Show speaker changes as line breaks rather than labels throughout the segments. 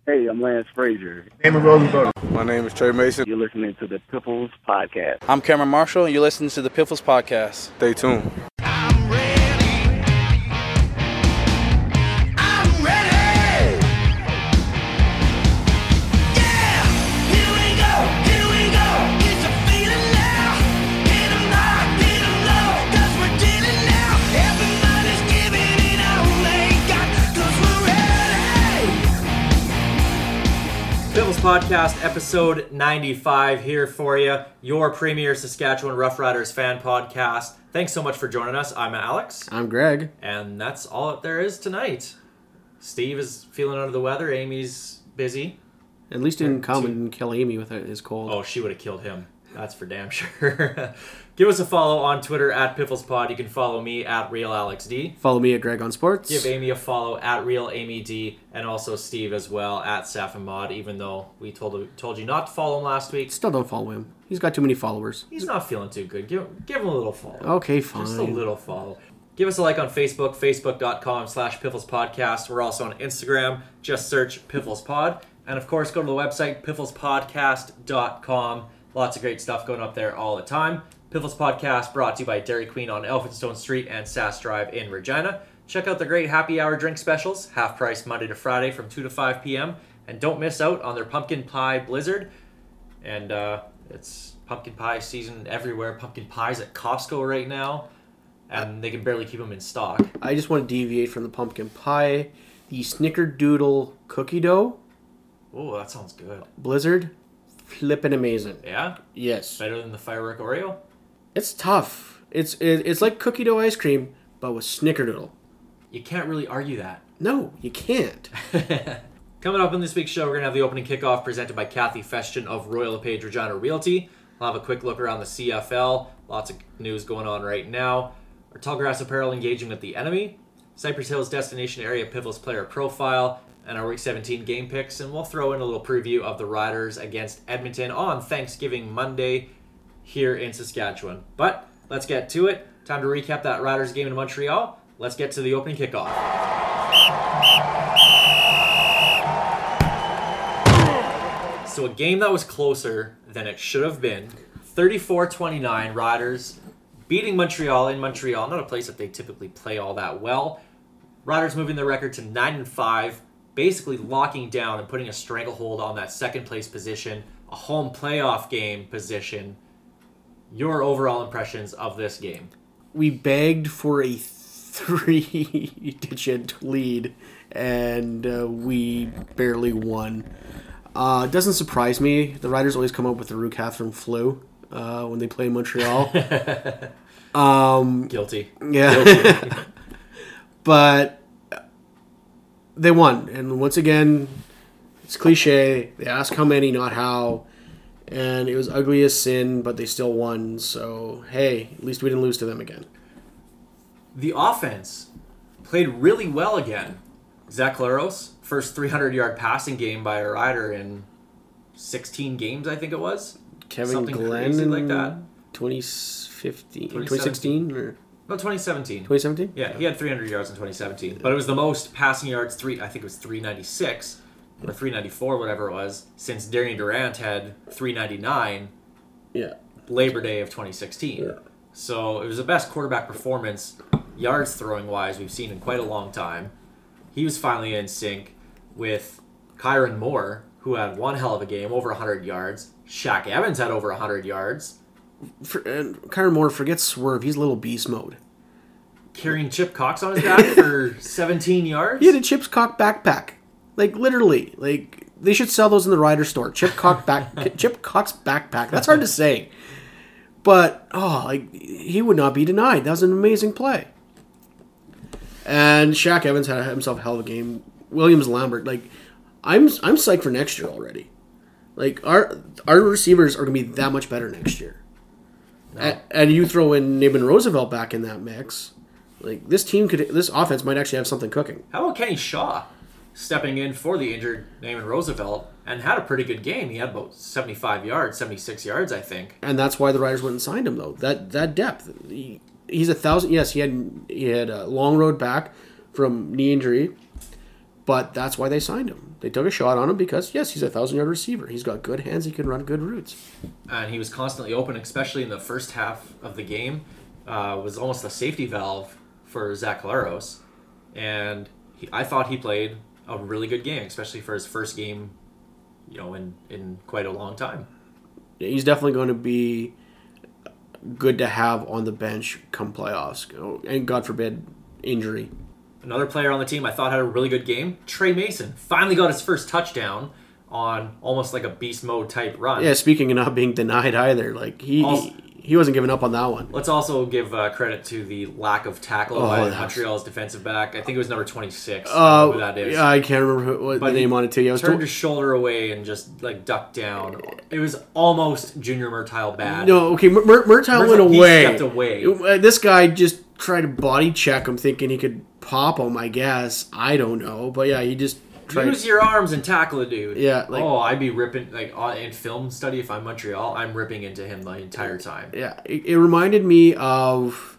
Hey, I'm Lance Frazier.
Damon Rosenberg.
My name is Trey Mason.
You're listening to the Piffles Podcast.
I'm Cameron Marshall, and you're listening to the Piffles Podcast.
Stay tuned.
Piffles Podcast, episode 95 here for you, your premier Saskatchewan Roughriders fan podcast. Thanks so much for joining us. I'm Alex.
I'm Greg.
And that's all that there is tonight. Steve is feeling under the weather. Amy's busy.
At least he didn't come and kill Amy with his cold.
Oh, she would have killed him. That's for damn sure. Give us a follow on Twitter at PifflesPod. You can follow me at RealAlexD.
Follow me at Greg on Sports.
Give Amy a follow at RealAmyD, and also Steve as well at Safamod, even though we told you not to follow him last week.
Still don't follow him. He's got too many followers.
He's not feeling too good. Give him a little follow.
Okay, fine.
Just a little follow. Give us a like on Facebook, facebook.com/PifflesPodcast. We're also on Instagram. Just search PifflesPod. And of course, go to the website, pifflespodcast.com. Lots of great stuff going up there all the time. Piffles Podcast brought to you by Dairy Queen on Elphinstone Street and Sass Drive in Regina. Check out the great happy hour drink specials, half price Monday to Friday from 2 to 5 p.m. And don't miss out on their pumpkin pie blizzard. And it's pumpkin pie season everywhere. Pumpkin pies at Costco right now. And they can barely keep them in stock.
I just want to deviate from the pumpkin pie. The Snickerdoodle cookie dough.
Oh, that sounds good.
Blizzard. Flippin' amazing.
Yeah?
Yes.
Better than the firework Oreo?
It's tough. It's like cookie dough ice cream, but with Snickerdoodle.
You can't really argue that.
No, you can't.
Coming up in this week's show, we're going to have the opening kickoff presented by Kathy Festian of Royal LePage Regina Realty. We'll have a quick look around the CFL. Lots of news going on right now. Our Tallgrass Apparel engaging with the enemy. Cypress Hills Destination Area Piffles Player Profile. And our Week 17 game picks. And we'll throw in a little preview of the Riders against Edmonton on Thanksgiving Monday here in Saskatchewan. But let's get to it. Time to recap that Riders game in Montreal. Let's get to the opening kickoff. So a game that was closer than it should have been. 34-29 Riders beating Montreal in Montreal. Not a place that they typically play all that well. Riders moving their record to 9-5. Basically locking down and putting a stranglehold on that second place position. A home playoff game position. Your overall impressions of this game?
We begged for a 3-digit lead, and we barely won. It doesn't surprise me. The Riders always come up with the Rue Catherine flu when they play Montreal.
Guilty.
Yeah.
Guilty.
But they won. And once again, it's cliche. They ask how many, not how. And it was ugly as sin, but they still won. So, hey, at least we didn't lose to them again.
The offense played really well again. Zach Claros, first 300-yard passing game by a Rider in 16 games, I think it was.
Kevin
Something
Glenn
crazy like that.
2016 or...
No, 2017.
2017?
Yeah, he had 300 yards in 2017. But it was the most passing yards, I think it was 396 or 394, whatever it was, since Darian Durant had 399 Labor Day of 2016.
Yeah.
So it was the best quarterback performance, yards throwing wise, we've seen in quite a long time. He was finally in sync with Kyron Moore, who had one hell of a game, over 100 yards. Shaq Evans had over 100 yards.
Kyron Moore, forget Swerve. He's little beast mode.
Carrying Chip Cox on his back for 17 yards?
He had a Chip Cox backpack. Like, literally. Like, they should sell those in the Rider store. Chip Cox backpack. That's hard to say. But, he would not be denied. That was an amazing play. And Shaq Evans had himself a hell of a game. Williams Lambert, I'm psyched for next year already. Like, our receivers are going to be that much better next year. No. And you throw in Naaman Roosevelt back in that mix. Like, this offense might actually have something cooking.
How about Kenny Shaw stepping in for the injured Naaman Roosevelt and had a pretty good game? He had about 75 yards, 76 yards, I think.
And that's why the Riders went and signed him, though. That depth. He's 1,000. Yes, he had a long road back from knee injury, but that's why they signed him. They took a shot on him because, yes, he's a 1,000-yard receiver. He's got good hands. He can run good routes.
And he was constantly open, especially in the first half of the game. Was almost a safety valve for Zach Collaros. And I thought he played a really good game, especially for his first game, in quite a long time.
He's definitely going to be good to have on the bench come playoffs. And God forbid, injury.
Another player on the team I thought had a really good game, Trey Mason. Finally got his first touchdown on almost like a beast mode type run.
Yeah, speaking of not being denied either, like he wasn't giving up on that one.
Let's also give credit to the lack of tackle by Montreal's defensive back. I think it was number 26. I don't know who that is.
Yeah, I can't remember what the name on it too. Yeah,
turned his shoulder away and just like ducked down. It was almost Junior Murtile bad.
No, okay, Murtile went away.
He stepped away.
This guy just tried to body check him, thinking he could pop him. I guess I don't know, but yeah, he just.
Use your arms and tackle a dude.
Yeah.
I'd be ripping, in film study, if I'm Montreal, I'm ripping into him the entire time.
Yeah. It reminded me of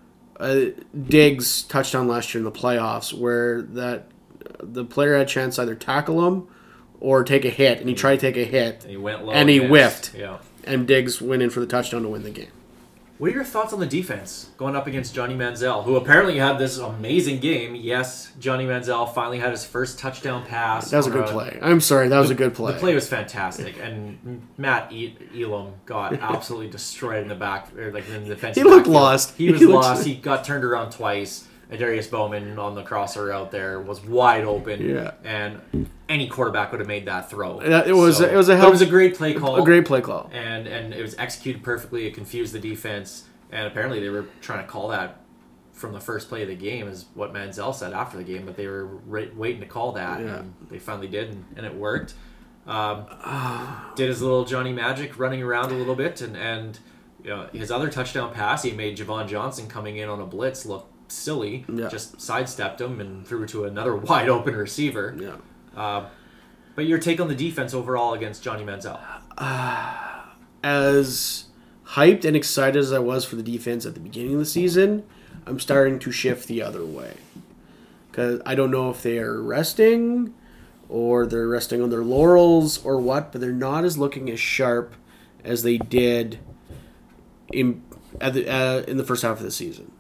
Diggs' touchdown last year in the playoffs, where the player had a chance to either tackle him or take a hit, and he tried to take a hit.
And he went low.
And he whiffed.
Yeah.
And Diggs went in for the touchdown to win the game.
What are your thoughts on the defense going up against Johnny Manziel, who apparently had this amazing game? Yes, Johnny Manziel finally had his first touchdown pass.
That was a good play. I'm sorry, that was a good play.
The play was fantastic, and Matt Elam got absolutely destroyed in the back, or in the defensive.
He looked
backfield.
lost.
He was lost. He got turned around twice. Darius Bowman on the crosser out there was wide open.
Yeah.
And any quarterback would have made that throw.
It was a
great play call.
A great play call.
And it was executed perfectly. It confused the defense. And apparently they were trying to call that from the first play of the game, is what Manziel said after the game, but they were waiting to call that.
Yeah.
And they finally did, and it worked. Did his little Johnny Magic running around a little bit, and his other touchdown pass, he made Javon Johnson coming in on a blitz look silly.
Yeah. Just
sidestepped him and threw to another wide open receiver.
Yeah.
But your take on the defense overall against Johnny Manziel?
As hyped and excited as I was for the defense at the beginning of the season, I'm starting to shift the other way. Because I don't know if they are resting or they're resting on their laurels or what, but they're not as looking as sharp as they did in the first half of the season.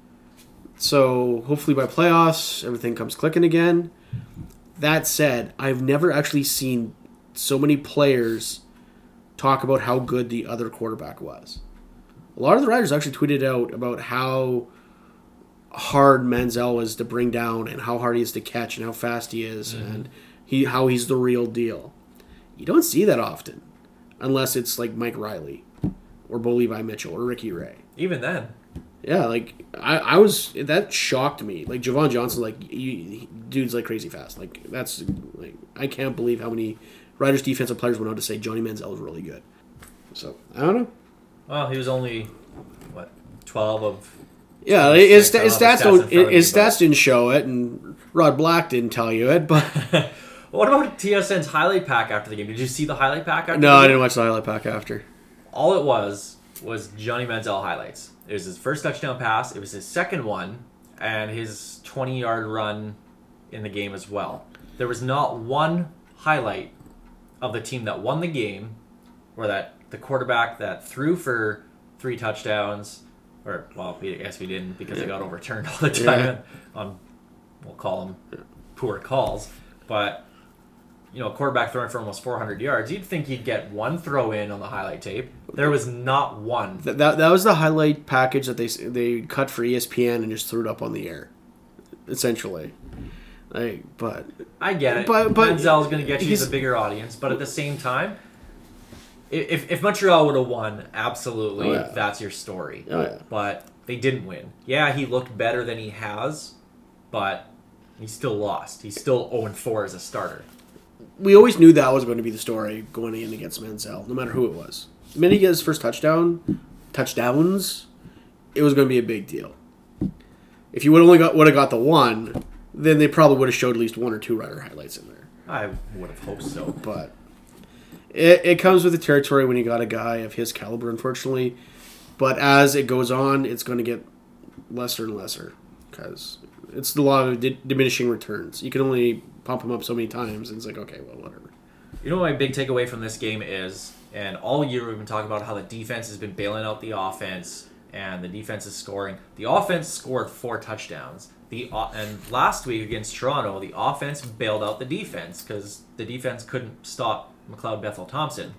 So hopefully by playoffs, everything comes clicking again. That said, I've never actually seen so many players talk about how good the other quarterback was. A lot of the writers actually tweeted out about how hard Manziel was to bring down and how hard he is to catch and how fast he is and how he's the real deal. You don't see that often unless it's like Mike Riley or Bo Levi Mitchell or Ricky Ray.
Even then.
Yeah, I was, that shocked me. Like Javon Johnson, dude's like crazy fast. I can't believe how many Riders defensive players went out to say Johnny Manziel is really good. So I don't know.
Well, he was only 12 of.
Yeah, his stats didn't show it, and Rod Black didn't tell you it. But
what about TSN's highlight pack after the game? Did you see the highlight pack after?
No, I didn't watch the highlight pack after.
All it was Johnny Manziel highlights. It was his first touchdown pass. It was his second one, and his 20-yard run in the game as well. There was not one highlight of the team that won the game, or that the quarterback that threw for 3 touchdowns, or, well, I guess we didn't because it got overturned all the time on, we'll call them poor calls. But, a quarterback throwing for almost 400 yards, you'd think he'd get one throw in on the highlight tape. There was not one.
That was the highlight package that they cut for ESPN and just threw it up on the air, essentially. But
I get it. But Manziel's going to get you the bigger audience. But at the same time, if Montreal would have won, absolutely, that's your story.
Oh, yeah.
But they didn't win. Yeah, he looked better than he has, but he still lost. He's still 0-4 as a starter.
We always knew that was going to be the story going in against Manziel, no matter who it was. The minute he gets his first touchdowns, it was going to be a big deal. If you would have got the one, then they probably would have showed at least 1 or 2 Rider highlights in there.
I would have hoped so.
But it comes with the territory when you got a guy of his caliber, unfortunately. But as it goes on, it's going to get lesser and lesser because it's the law of diminishing returns. You can only pump him up so many times, and it's like, okay, well, whatever.
You know what my big takeaway from this game is, and all year we've been talking about how the defense has been bailing out the offense, and the defense is scoring. The offense scored 4 touchdowns. And last week against Toronto, the offense bailed out the defense because the defense couldn't stop McLeod Bethel Thompson.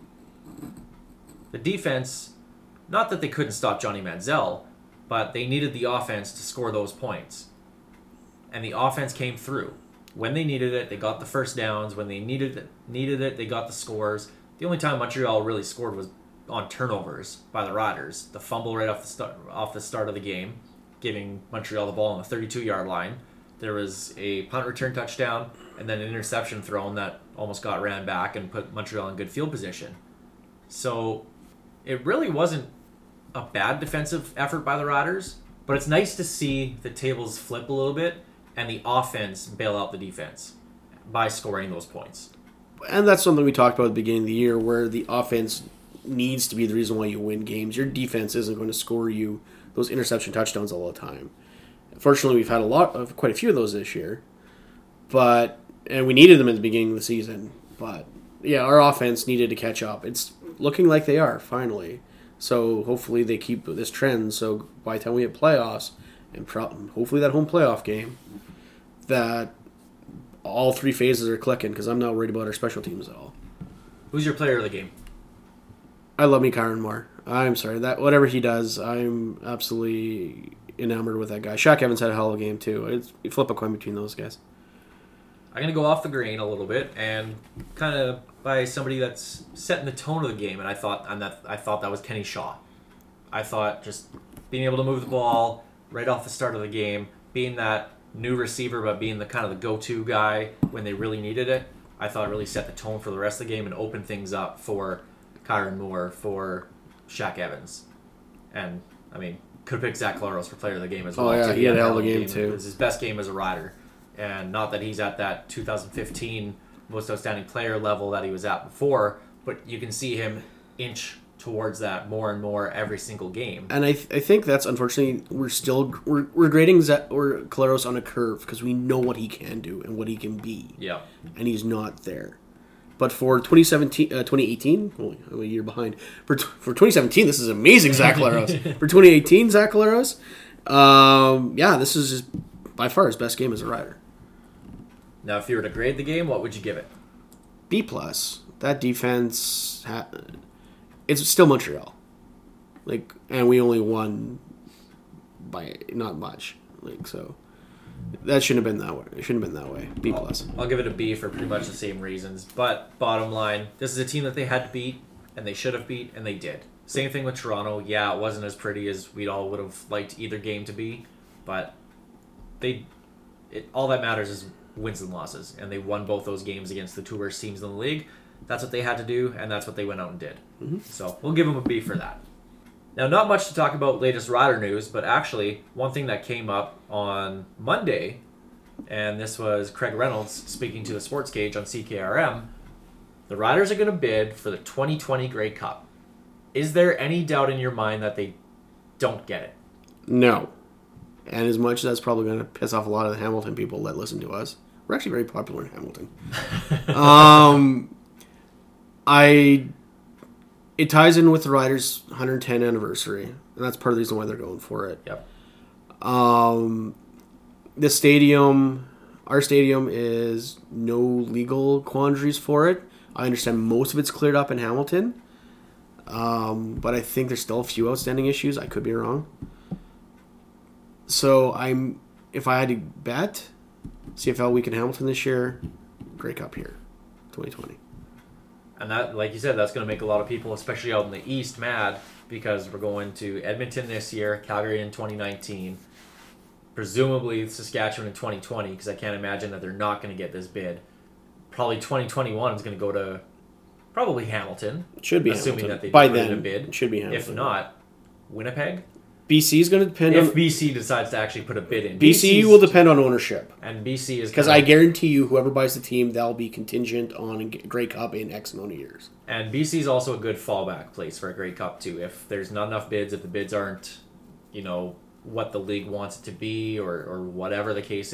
The defense, not that they couldn't stop Johnny Manziel, but they needed the offense to score those points. And the offense came through. When they needed it, they got the first downs. When they needed it, they got the scores. The only time Montreal really scored was on turnovers by the Riders. The fumble right off the start of the game, giving Montreal the ball on the 32-yard line. There was a punt return touchdown and then an interception thrown that almost got ran back and put Montreal in good field position. So it really wasn't a bad defensive effort by the Riders, but it's nice to see the tables flip a little bit and the offense bail out the defense by scoring those points.
And that's something we talked about at the beginning of the year, where the offense needs to be the reason why you win games. Your defense isn't going to score you those interception touchdowns all the time. Fortunately, we've had quite a few of those this year, and we needed them at the beginning of the season. But yeah, our offense needed to catch up. It's looking like they are finally. So hopefully they keep this trend. So by the time we hit playoffs, and hopefully that home playoff game, that all 3 phases are clicking, because I'm not worried about our special teams at all.
Who's your player of the game?
I love me Kyron Moore. I'm sorry, that whatever he does, I'm absolutely enamored with that guy. Shaq Evans had a hell of a game too. You flip a coin between those guys.
I'm going to go off the grain a little bit and kind of by somebody that's setting the tone of the game, and I thought that was Kenny Shaw. I thought just being able to move the ball right off the start of the game, being that new receiver but being the kind of the go-to guy when they really needed it, I thought it really set the tone for the rest of the game and opened things up for Kyron Moore, for Shaq Evans. And, I mean, could have picked Zach Claros for player of the game as well.
Oh, yeah,
too.
he had a hell of a game, too.
It was his best game as a Rider. And not that he's at that 2015 most outstanding player level that he was at before, but you can see him inch towards that more and more every single game.
And I think that's, unfortunately, we're grading Claros on a curve because we know what he can do and what he can be.
Yeah.
And he's not there. But for 2018, only a year behind. For 2017, this is amazing, Zach Claros. For 2018, Zach Claros, this is by far his best game as a Rider.
Now, if you were to grade the game, what would you give it?
B+. That defense, it's still Montreal. And we only won by not much. So that shouldn't have been that way. It shouldn't have been that way. B+.
I'll give it a B for pretty much the same reasons. But bottom line, this is a team that they had to beat, and they should have beat, and they did. Same thing with Toronto. Yeah, it wasn't as pretty as we all would have liked either game to be, but all that matters is wins and losses, and they won both those games against the 2 worst teams in the league. That's what they had to do, and that's what they went out and did. Mm-hmm. So we'll give them a B for that. Now, not much to talk about latest Rider news, but actually, one thing that came up on Monday, and this was Craig Reynolds speaking to the Sports Cage on CKRM, the Riders are going to bid for the 2020 Grey Cup. Is there any doubt in your mind that they don't get it?
No. And as much as that's probably going to piss off a lot of the Hamilton people that listen to us, we're actually very popular in Hamilton. It ties in with the Riders' 110th anniversary, and that's part of the reason why they're going for it.
Yep.
The stadium, our stadium, is no legal quandaries for it. I understand most of it's cleared up in Hamilton, but I think there's still a few outstanding issues. I could be wrong. So if I had to bet, CFL Week in Hamilton this year, Grey Cup here, 2020.
And that, like you said, that's going to make a lot of people, especially out in the East, mad, because we're going to Edmonton this year, Calgary in 2019, presumably Saskatchewan in 2020, because I can't imagine that they're not going to get this bid. Probably 2021 is going to go to probably Hamilton.
Should be
assuming
Hamilton.
That they
By
put
then,
in a bid.
It should be Hamilton.
If not, Winnipeg.
BC is going to depend
if
on...
BC decides to actually put a bid in.
BC will depend on ownership.
And BC is...
Because I guarantee you, whoever buys the team, they'll be contingent on a Grey Cup in X amount of years.
And BC is also a good fallback place for a Grey Cup, too. If there's not enough bids, if the bids aren't, what the league wants it to be or whatever the case is,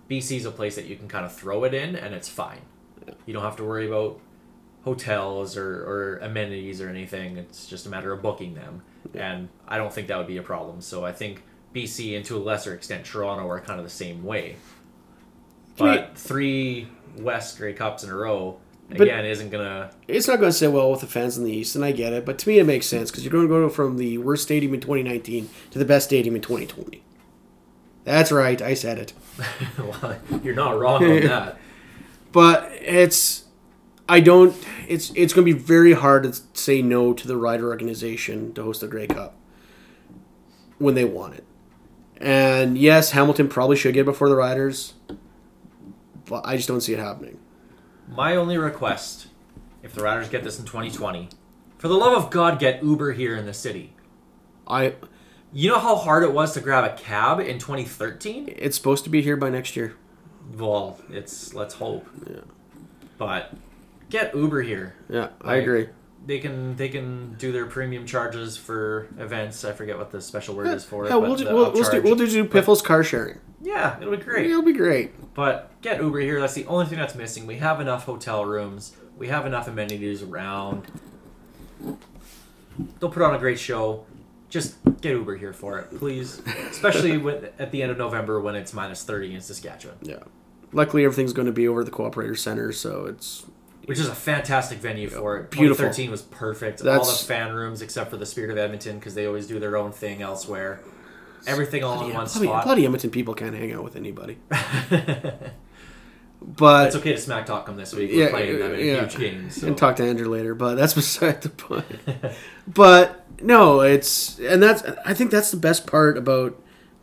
BC's a place that you can kind of throw it in, and it's fine. You don't have to worry about hotels or amenities or anything. It's just a matter of booking them. And I don't think that would be a problem. So I think BC, and to a lesser extent Toronto, are kind of the same way. But 3 West Grey Cups in a row, again, isn't going to...
It's not going to sit well with the fans in the East, and I get it. But to me, it makes sense, because you're going to go from the worst stadium in 2019 to the best stadium in 2020. That's right, I said it.
Well, you're not wrong on that.
But it's going to be very hard to say no to the Rider organization to host the Grey Cup when they want it. And yes, Hamilton probably should get before the Riders, but I just don't see it happening.
My only request, if the Riders get this in 2020, for the love of God, get Uber here in the city. You know how hard it was to grab a cab in 2013?
It's supposed to be here by next year.
Well, let's hope.
Yeah.
But get Uber here.
Yeah, I agree.
They can do their premium charges for events. I forget what the special word is for it.
Yeah, we'll do Piffles car sharing.
Yeah, it'll be great.
It'll be great.
But get Uber here. That's the only thing that's missing. We have enough hotel rooms. We have enough amenities around. They'll put on a great show. Just get Uber here for it, please. Especially at the end of November when it's minus 30 in Saskatchewan.
Yeah. Luckily, everything's going to be over the Cooperator Center, so it's...
Which is a fantastic venue for it.
Beautiful.
2013 was perfect. All the fan rooms except for the Spirit of Edmonton, because they always do their own thing elsewhere. Everything all in one spot.
Bloody Edmonton people can't hang out with anybody. But
it's okay to smack talk them this week. We're playing them in huge games. So.
And talk to Andrew later, but that's beside the point. But no, I think that's the best part about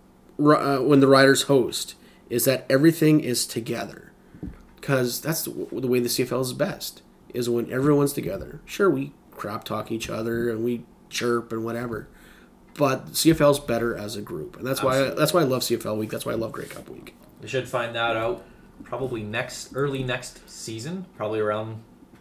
when the Riders host, is that everything is together. Because that's the way the CFL is best, is when everyone's together. Sure, we crap talk each other and we chirp and whatever, but CFL is better as a group, and that's why I love CFL week. That's why I love Grey Cup week.
We should find that out probably early next season, probably around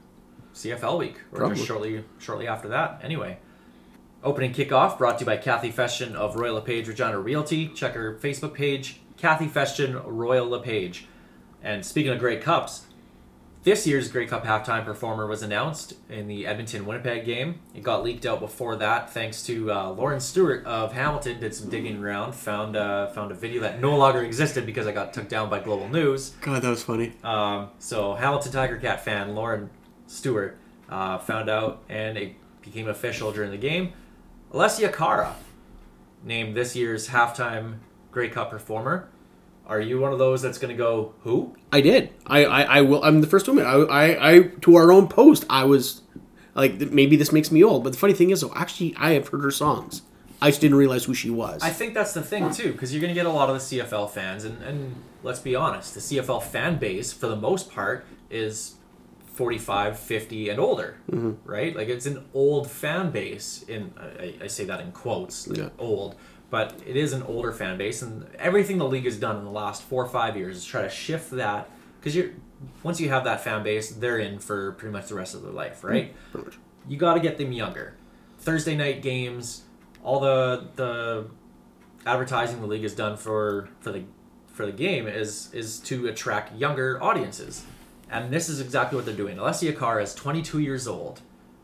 CFL week, or just shortly after that. Anyway, opening kickoff brought to you by Kathy Festian of Royal LePage Regina Realty. Check her Facebook page, Kathy Festian Royal LePage. And speaking of Grey Cups, this year's Grey Cup halftime performer was announced in the Edmonton-Winnipeg game. It got leaked out before that thanks to Lauren Stewart of Hamilton. Did some digging around, found a video that no longer existed because it got took down by Global News.
God, that was funny.
So Hamilton Tiger Cat fan Lauren Stewart found out, and it became official during the game. Alessia Cara named this year's halftime Grey Cup performer. Are you one of those that's going to go, who?
I did. I will. I'm the first woman. I to our own post, I was like, maybe this makes me old. But the funny thing is, though, actually, I have heard her songs. I just didn't realize who she was.
I think that's the thing, too, because you're going to get a lot of the CFL fans. And let's be honest, the CFL fan base, for the most part, is 45, 50, and older, right? Like, it's an old fan base. I say that in quotes, old. But it is an older fan base, and everything the league has done in the last 4 or 5 years is try to shift that, because once you have that fan base, they're in for pretty much the rest of their life, right? You got to get them younger. Thursday night games, all the advertising the league has done for the game is to attract younger audiences, and this is exactly what they're doing. Alessia Cara is 22 years old,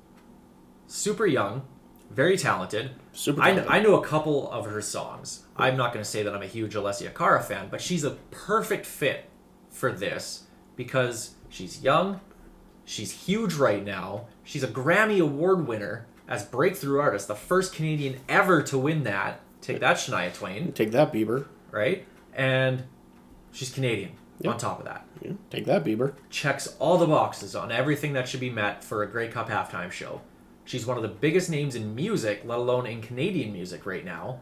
super young. Very talented.
Super talented.
I know a couple of her songs. I'm not going to say that I'm a huge Alessia Cara fan, but she's a perfect fit for this because she's young, she's huge right now, she's a Grammy Award winner as Breakthrough Artist, the first Canadian ever to win that. Take that, Shania Twain.
Take that, Bieber.
Right? And she's Canadian on top of that.
Yeah. Take that, Bieber.
Checks all the boxes on everything that should be met for a Grey Cup halftime show. She's one of the biggest names in music, let alone in Canadian music right now.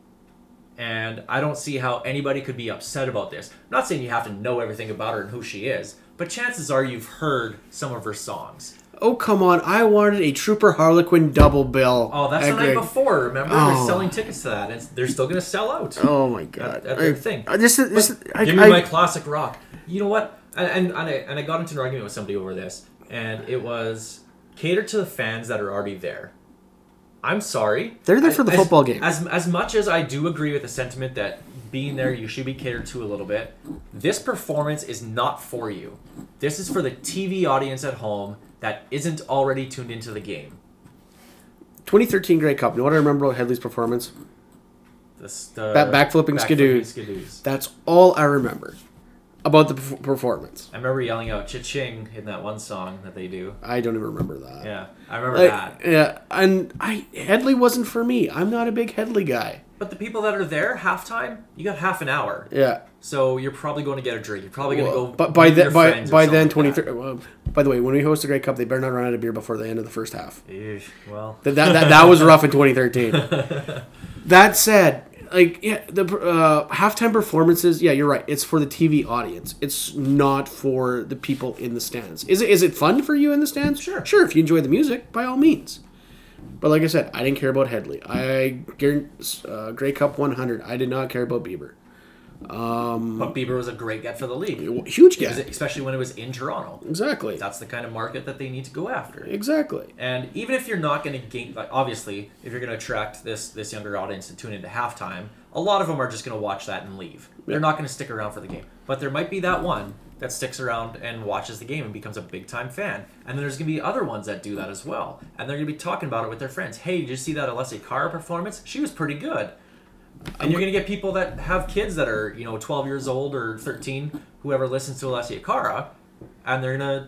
And I don't see how anybody could be upset about this. I'm not saying you have to know everything about her and who she is, but chances are you've heard some of her songs.
Oh, come on. I wanted a Trooper Harlequin double bill.
Oh, that's the night before, remember? They're selling tickets to that, and they're still going to sell out.
Oh, my God.
That's their thing.
Give
me my classic rock. You know what? And I got into an argument with somebody over this, and it was... cater to the fans that are already there. I'm sorry.
They're there for the football game.
As much as I do agree with the sentiment that being there, you should be catered to a little bit. This performance is not for you. This is for the TV audience at home that isn't already tuned into the game.
2013 Grey Cup. You know what I remember about Headley's performance? Backflipping skidoos. That's all I remember about the performance.
I remember yelling out "cha-ching" in that one song that they do.
I don't even remember that.
Yeah, I remember that.
Yeah, and Headley wasn't for me. I'm not a big Headley guy.
But the people that are there halftime, you got half an hour.
Yeah.
So you're probably going to get a drink. You're probably going to go.
But by then, 2030. Well, by the way, when we host the Grey Cup, they better not run out of beer before the end of the first half.
Well,
that was rough in 2013. That said, the halftime performances. Yeah, you're right. It's for the TV audience. It's not for the people in the stands. Is it fun for you in the stands?
Sure.
If you enjoy the music, by all means. But like I said, I didn't care about Headley. Grey Cup 100. I did not care about Bieber.
But Bieber was a great get for the league.
Huge get.
Especially when it was in Toronto.
Exactly.
That's the kind of market that they need to go after.
Exactly.
And even if you're not going to gain... obviously, if you're going to attract this younger audience to tune into halftime, a lot of them are just going to watch that and leave. Yeah. They're not going to stick around for the game. But there might be that one that sticks around and watches the game and becomes a big-time fan. And then there's going to be other ones that do that as well. And they're going to be talking about it with their friends. Hey, did you see that Alessia Cara performance? She was pretty good. And you're going to get people that have kids that are, 12 years old or 13, whoever listens to Alessia Cara, and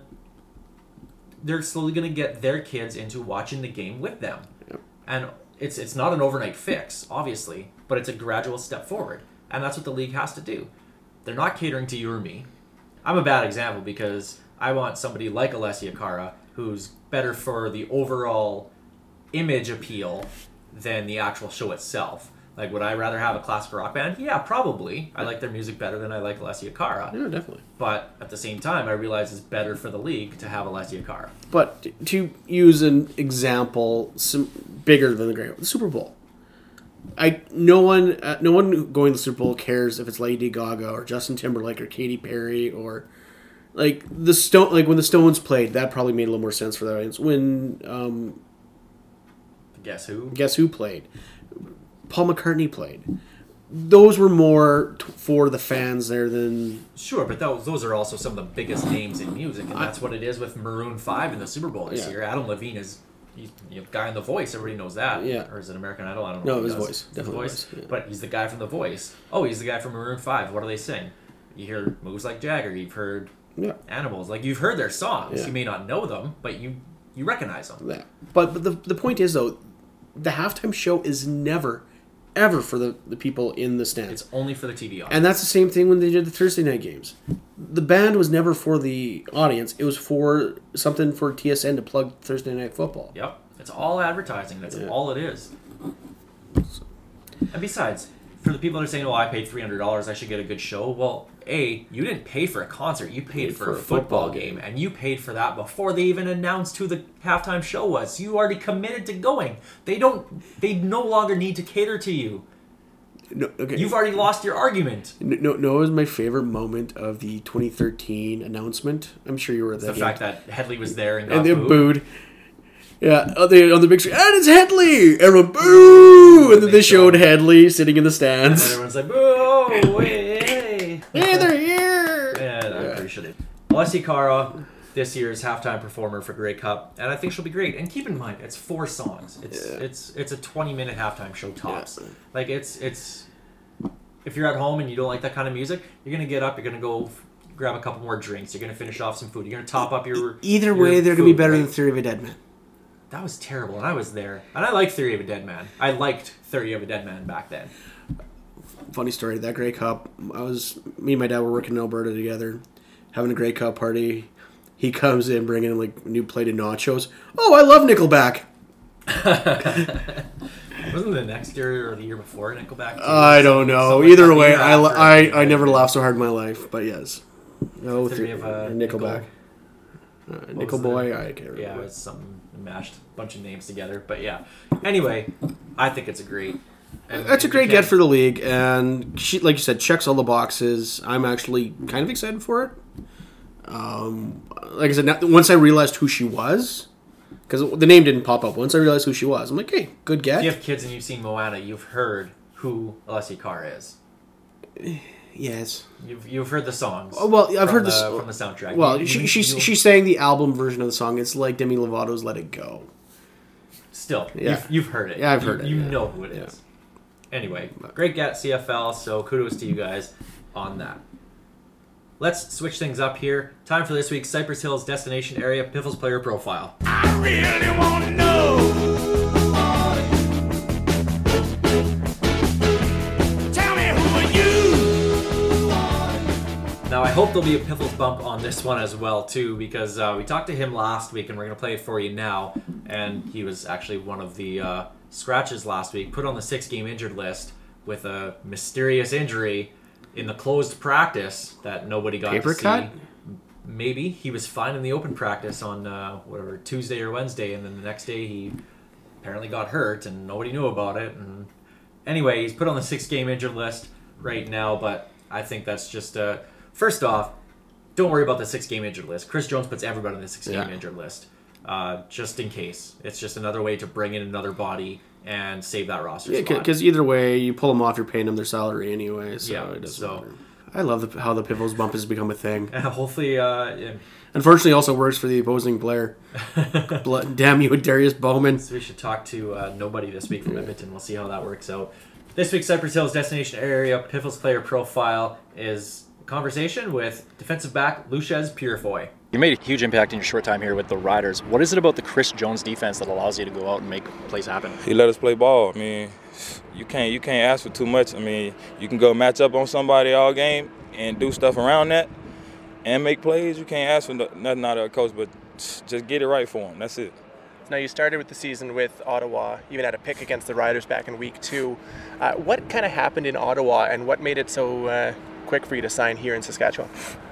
they're slowly going to get their kids into watching the game with them. Yep. And it's not an overnight fix, obviously, but it's a gradual step forward. And that's what the league has to do. They're not catering to you or me. I'm a bad example because I want somebody like Alessia Cara who's better for the overall image appeal than the actual show itself. Like, would I rather have a classic rock band? Yeah, probably. I like their music better than I like Alessia Cara.
Yeah, definitely.
But at the same time, I realize it's better for the league to have Alessia Cara.
But to use an example bigger than the Super Bowl. No one going to the Super Bowl cares if it's Lady Gaga or Justin Timberlake or Katy Perry or when the Stones played. That probably made a little more sense for the audience. When
Guess
Who played. Paul McCartney played. Those were more for the fans there than...
Sure, but those are also some of the biggest names in music, and that's what it is with Maroon 5 in the Super Bowl this year. Adam Levine is the guy in The Voice. Everybody knows that.
Yeah.
Or is it American Idol? I don't know.
No, it was Voice. Definitely
Voice.
Yeah.
But he's the guy from The Voice. Oh, he's the guy from Maroon 5. What do they sing? You hear Moves Like Jagger. You've heard Animals. You've heard their songs.
Yeah.
You may not know them, but you recognize them.
Yeah. But the point is, though, the halftime show is never... ever for the people in the stands.
It's only for the TV audience.
And that's the same thing when they did the Thursday night games. The band was never for the audience. It was for something for TSN to plug Thursday night football.
Yep. It's all advertising. That's all it is. And besides, for the people that are saying, I paid $300, I should get a good show. Well, A, you didn't pay for a concert. You paid for a football game. And you paid for that before they even announced who the halftime show was. You already committed to going. They no longer need to cater to you.
No, okay.
You've already lost your argument.
No, it was my favorite moment of the 2013 announcement. I'm sure you were at that.
The fact that Headley was there and
they
booed.
booed. Yeah, on the big screen, and it's Headley! Everyone, boo! And then they showed Headley sitting in the stands.
And everyone's like, boo! Hey!
Hey, they're here!
And I'm pretty sure Alessia Cara, this year's halftime performer for Grey Cup, and I think she'll be great. And keep in mind, it's 4 songs. It's a 20-minute halftime show tops. Yeah. It's if you're at home and you don't like that kind of music, you're gonna get up, you're gonna go grab a couple more drinks, you're gonna finish off some food, you're gonna top up your
either way, they're gonna be better than Theory of a Dead Man.
That was terrible, and I was there. And I like Theory of a Dead Man. I liked Theory of a Dead Man back then.
Funny story, that Grey Cup, me and my dad were working in Alberta together, having a Grey Cup party. He comes in bringing a new plate of nachos. Oh, I love Nickelback.
Wasn't the next year or the year before Nickelback?
I don't know. Either way, I never laughed so hard in my life, but yes. No, Nickelback. Nickel Boy, I can't remember.
Yeah, it's something mashed a bunch of names together, but yeah. Anyway, I think it's a great.
That's a great get for the league, and she, like you said, checks all the boxes. I'm actually kind of excited for it. Like I said, once I realized who she was, because the name didn't pop up. Once I realized who she was, I'm like, hey, good get.
If you have kids and you've seen Moana, you've heard who Alessia Cara is.
Yes.
You've heard the songs.
Oh, well, I've heard
from the soundtrack.
Well, she sang the album version of the song. It's like Demi Lovato's "Let It Go."
Still,
Yeah.
you've heard it.
Yeah, I've heard it.
You
Yeah.
know who it is. Anyway, great get, CFL, so kudos to you guys on that. Let's switch things up here. Time for this week's Cypress Hills Destination Area Piffles Player Profile.
I really want to know. Tell me, who are you?
Now, I hope there'll be a Piffles bump on this one as well, too, because we talked to him last week, and we're going to play it for you now. And he was actually one of the scratches last week, put on the 6-game injured list with a mysterious injury in the closed practice that nobody got
Paper
to see.
cut?
Maybe. He was fine in the open practice on Tuesday or Wednesday, and then the next day he apparently got hurt, and nobody knew about it. And anyway, he's put on the 6-game injured list right now, but I think that's just... First off, don't worry about the 6-game injured list. Chris Jones puts everybody on the 6-game injured list, just in case. It's just another way to bring in another body and save that roster spot.
Because either way, you pull them off, you're paying them their salary anyway. So
Yeah,
it doesn't
so-
matter. I love how the Piffles bump has become a thing.
Hopefully,
Unfortunately, it also works for the opposing player. Damn you, Darius Bowman.
so we should talk to nobody this week from Edmonton. We'll see how that works out. This week's Cypress Hills Destination Area Piffles Player Profile is a conversation with defensive back Luciez Purifoy.
You made a huge impact in your short time here with the Riders. What is it about the Chris Jones defense that allows you to go out and make plays happen?
He let us play ball. I mean, you can't ask for too much. I mean, you can go match up on somebody all game and do stuff around that and make plays. You can't ask for nothing out of a coach, but just get it right for him. That's it.
Now, you started with the season with Ottawa, even had a pick against the Riders back in week 2. What kind of happened in Ottawa, and what made it so quick for you to sign here in Saskatchewan?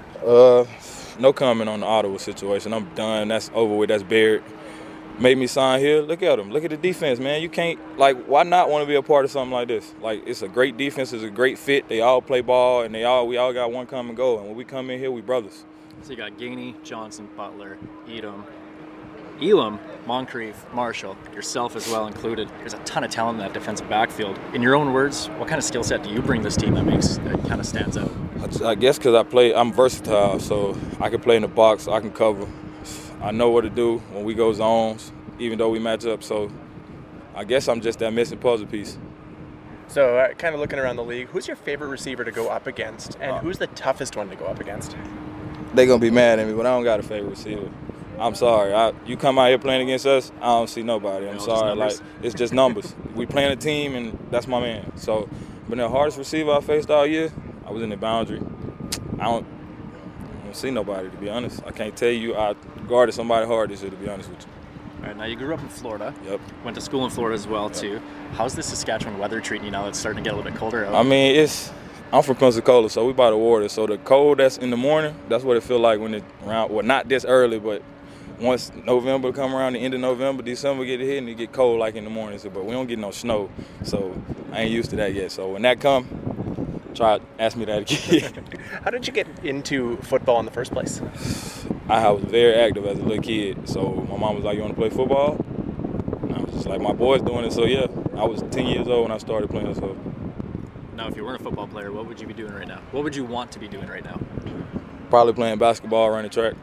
No comment on the Ottawa situation. I'm done. That's over with. That's buried. Made me sign here. Look at them. Look at the defense, man. You can't, why not want to be a part of something like this? It's a great defense. It's a great fit. They all play ball, and we all got one common goal. And when we come in here, we brothers.
So you got Gainey, Johnson, Butler, Edom, Elam, Moncrief, Marshall, yourself as well included. There's a ton of talent in that defensive backfield. In your own words, what kind of skill set do you bring this team that kind of stands out?
I guess because I'm versatile, so I can play in the box, I can cover. I know what to do when we go zones, even though we match up. So I guess I'm just that missing puzzle piece.
So, kind of looking around the league, who's your favorite receiver to go up against, and who's the toughest one to go up against?
They're going to be mad at me, but I don't got a favorite receiver. I'm sorry. You come out here playing against us, I don't see nobody. I'm sorry. It's just numbers. We playing a team, and that's my man. So, but the hardest receiver I faced all year, I was in the boundary. I don't see nobody, to be honest. I can't tell you I guarded somebody hard this year, to be honest with you.
All right, now you grew up in Florida.
Yep.
Went to school in Florida as well, too. How's the Saskatchewan weather treating you now that it's starting to get a little bit colder out?
I mean, I'm from Pensacola, so we by the water. So the cold that's in the morning, that's what it feel like when it's around. Well, not this early, but once November come around, the end of November, December get hit, and it get cold like in the morning. So, but we don't get no snow, so I ain't used to that yet. So when that come, try to ask me that again.
How did you get into football in the first place?
I was very active as a little kid. So my mom was like, "You want to play football?" And I was just like, "My boy's doing it." So yeah, I was 10 years old when I started playing. So
Now, if you weren't a football player, what would you be doing right now? What would you want to be doing right now?
probably playing basketball, running track.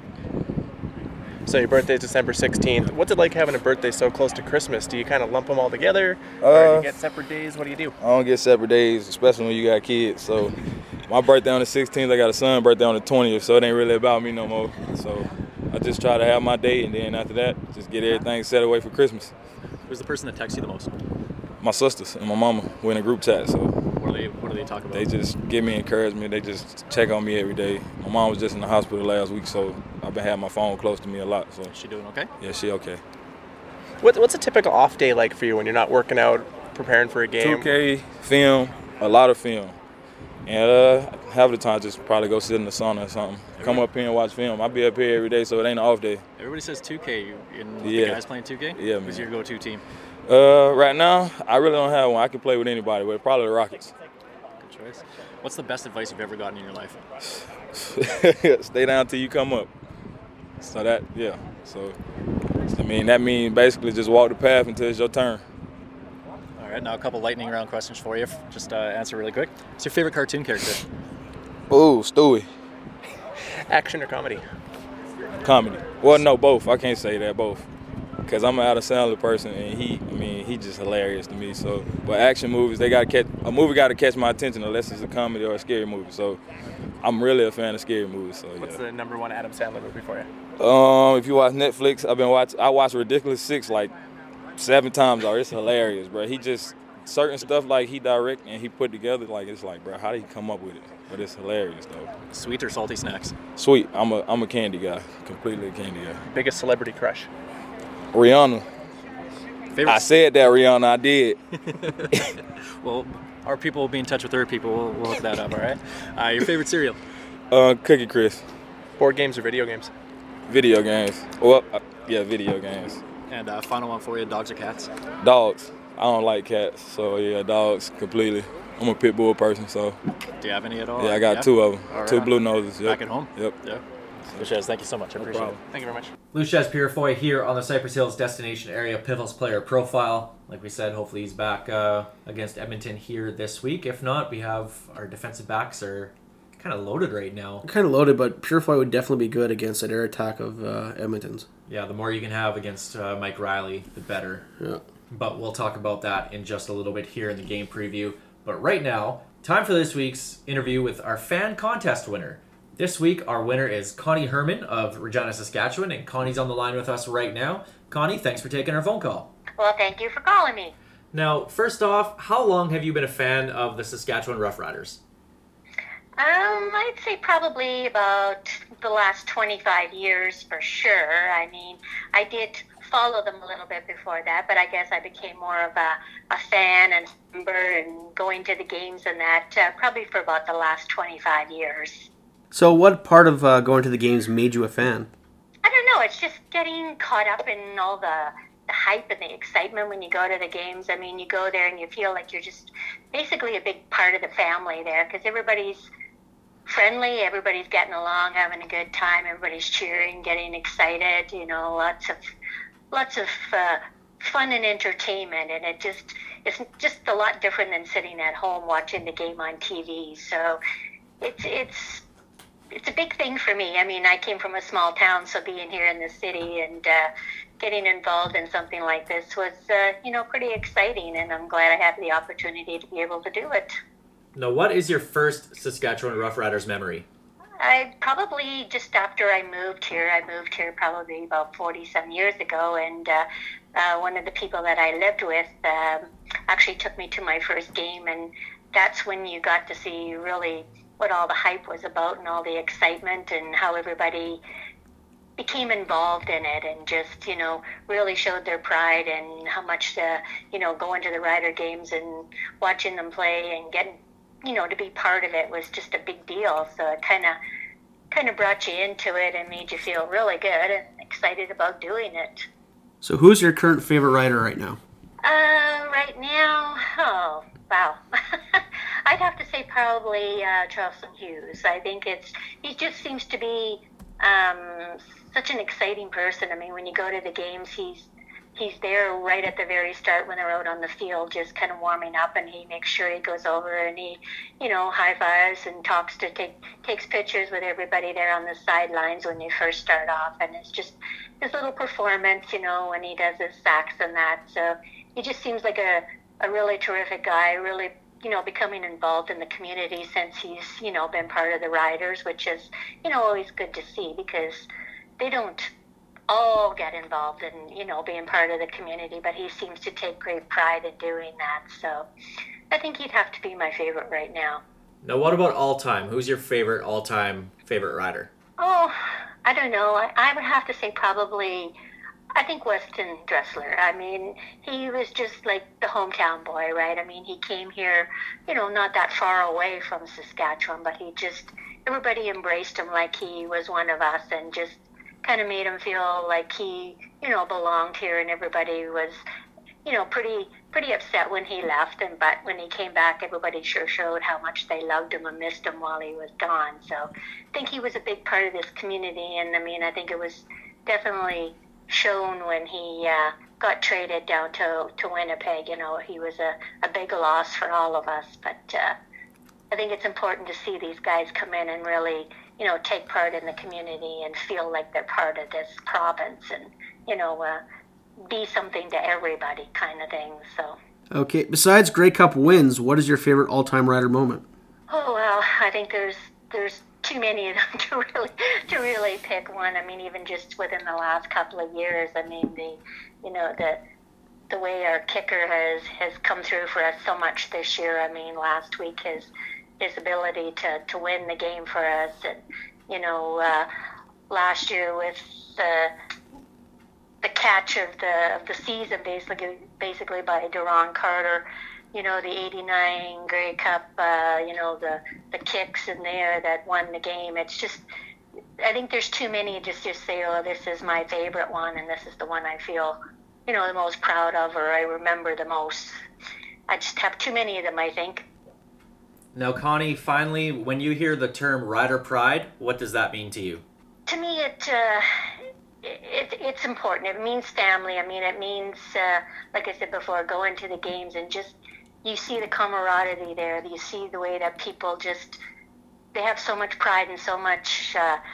So your birthday's December 16th. What's it like having a birthday so close to Christmas? Do you kind of lump them all together? Or do you get separate days? What do you do?
I don't get separate days, especially when you got kids. So my birthday on the 16th, I got a son birthday on the 20th, so it ain't really about me no more. So I just try to have my day, and then after that, just get everything set away for Christmas.
Who's the person that texts you the most?
My sisters and my mama. We're in a group chat, so
What do they talk about?
they just give me encouragement. They just check on me every day. My mom was just in the hospital last week, so I've been having my phone close to me a lot. So
Is she doing okay?
yeah, she okay.
What's a typical off day like for you when you're not working out, preparing for a game?
2K, film, a lot of film. And half the time just probably go sit in the sauna or something. Come up here and watch film. I be up here every day, so it ain't an off day.
Everybody says 2K. The
Yeah.
guys playing 2K?
Yeah,
Who's
man.
your go-to team?
Right now, I really don't have one. I can play with anybody, but probably the Rockets.
Good choice. What's the best advice you've ever gotten in your life?
Stay down till you come up. So that, yeah. So, I mean, that means basically just walk the path until it's your turn.
All All right, now a couple lightning round questions for you. Just answer really quick. What's your favorite cartoon character?
Ooh, Stewie.
Action or comedy?
Comedy. Well, no, both. I can't say that, both. Because I'm an Adam Sandler person, and he just hilarious to me. So, but action movies, a movie got to catch my attention unless it's a comedy or a scary movie. So, I'm really a fan of scary movies. So,
What's the number one Adam Sandler movie for you?
If you watch Netflix, I watched Ridiculous 6 like 7 times already. It's hilarious, bro. He just certain stuff like he direct and he put together, like it's like, bro, how did he come up with it? But it's hilarious though.
Sweet or salty snacks?
Sweet. I'm a candy guy, completely a candy guy.
Biggest celebrity crush?
Rihanna.
Favorite?
I said that, Rihanna. I did.
Well, our people will be in touch with their people. We'll look that up. All right. Your favorite cereal?
Cookie Crisp.
Board games or video games?
Video games. Well, yeah, video games.
And final one for you: dogs or cats?
Dogs. I don't like cats, so yeah, dogs completely. I'm a pit bull person, so.
Do you have any at all?
Yeah, I got 2 of them.
All right.
2 blue noses. Yep.
Back at home?
Yep.
Yeah. Luciez, thank you so much. I appreciate it.
Thank you very much.
Luciez Purifoy here on the Cypress Hills Destination Area Pivots player profile. Like we said, hopefully he's back against Edmonton here this week. If not, we have our defensive backs are kind of loaded right now.
Kind of loaded, but Purifoy would definitely be good against an air attack of Edmonton's.
Yeah, the more you can have against Mike Riley, the better.
Yeah.
But we'll talk about that in just a little bit here in the game preview. But right now, time for this week's interview with our fan contest winner. This week, our winner is Connie Herman of Regina, Saskatchewan, and Connie's on the line with us right now. Connie, thanks for taking our phone call.
Well, thank you for calling me.
Now, first off, how long have you been a fan of the Saskatchewan Roughriders?
I'd say probably about the last 25 years for sure. I mean, I did follow them a little bit before that, but I guess I became more of a fan and member and going to the games and that probably for about the last 25 years.
So what part of going to the games made you a fan?
I don't know. It's just getting caught up in all the hype and the excitement when you go to the games. I mean, you go there and you feel like you're just basically a big part of the family there because everybody's friendly, everybody's getting along, having a good time, everybody's cheering, getting excited, you know, lots of fun and entertainment, and it's just a lot different than sitting at home watching the game on TV. So it's a big thing for me. I mean, I came from a small town, so being here in the city and getting involved in something like this was, pretty exciting, and I'm glad I had the opportunity to be able to do it.
Now, what is your first Saskatchewan Roughriders memory?
I probably just after I moved here probably about 40-some years ago, and one of the people that I lived with actually took me to my first game, and that's when you got to see really what all the hype was about and all the excitement and how everybody became involved in it and just, really showed their pride and how much, going to the Rider games and watching them play and getting, to be part of it was just a big deal. So it kind of brought you into it and made you feel really good and excited about doing it.
So who's your current favorite rider right now?
Right now, oh, wow. I'd have to say probably Charleston Hughes. I think he just seems to be such an exciting person. I mean, when you go to the games, he's there right at the very start when they're out on the field, just kind of warming up, and he makes sure he goes over and he, high fives and takes pictures with everybody there on the sidelines when you first start off. And it's just his little performance, when he does his sacks and that. So he just seems like a really terrific guy, really, becoming involved in the community since he's, been part of the Riders, which is, always good to see because they don't all get involved in, being part of the community, but he seems to take great pride in doing that. So I think he'd have to be my favorite right now.
Now, what about all-time? Who's your all-time favorite rider?
Oh, I don't know. I would have to say probably, I think Weston Dressler. I mean, he was just like the hometown boy, right? I mean, he came here, not that far away from Saskatchewan, but everybody embraced him like he was one of us and just kind of made him feel like he, belonged here, and everybody was, pretty upset when he left. But when he came back, everybody sure showed how much they loved him and missed him while he was gone. So I think he was a big part of this community, and I mean, I think it was definitely shown when he got traded down to Winnipeg. He was a big loss for all of us. But I think it's important to see these guys come in and really, take part in the community and feel like they're part of this province and, be something to everybody kind of thing. So.
Okay, besides Grey Cup wins, what is your favorite all-time Rider moment?
Oh, well, I think there's too many of them to really pick one. I mean, even just within the last couple of years, I mean, the way our kicker has come through for us so much this year. I mean, last week his ability to win the game for us, and last year with the catch of the season, basically by Duron Carter. The 89 Grey Cup, the kicks in there that won the game. It's just, I think there's too many just to say, oh, this is my favorite one and this is the one I feel, the most proud of or I remember the most. I just have too many of them, I think.
Now, Connie, finally, when you hear the term Rider Pride, what does that mean to you?
To me, it's important. It means family. I mean, it means, like I said before, going to the games and just, you see the camaraderie there. You see the way that people they have so much pride and so much,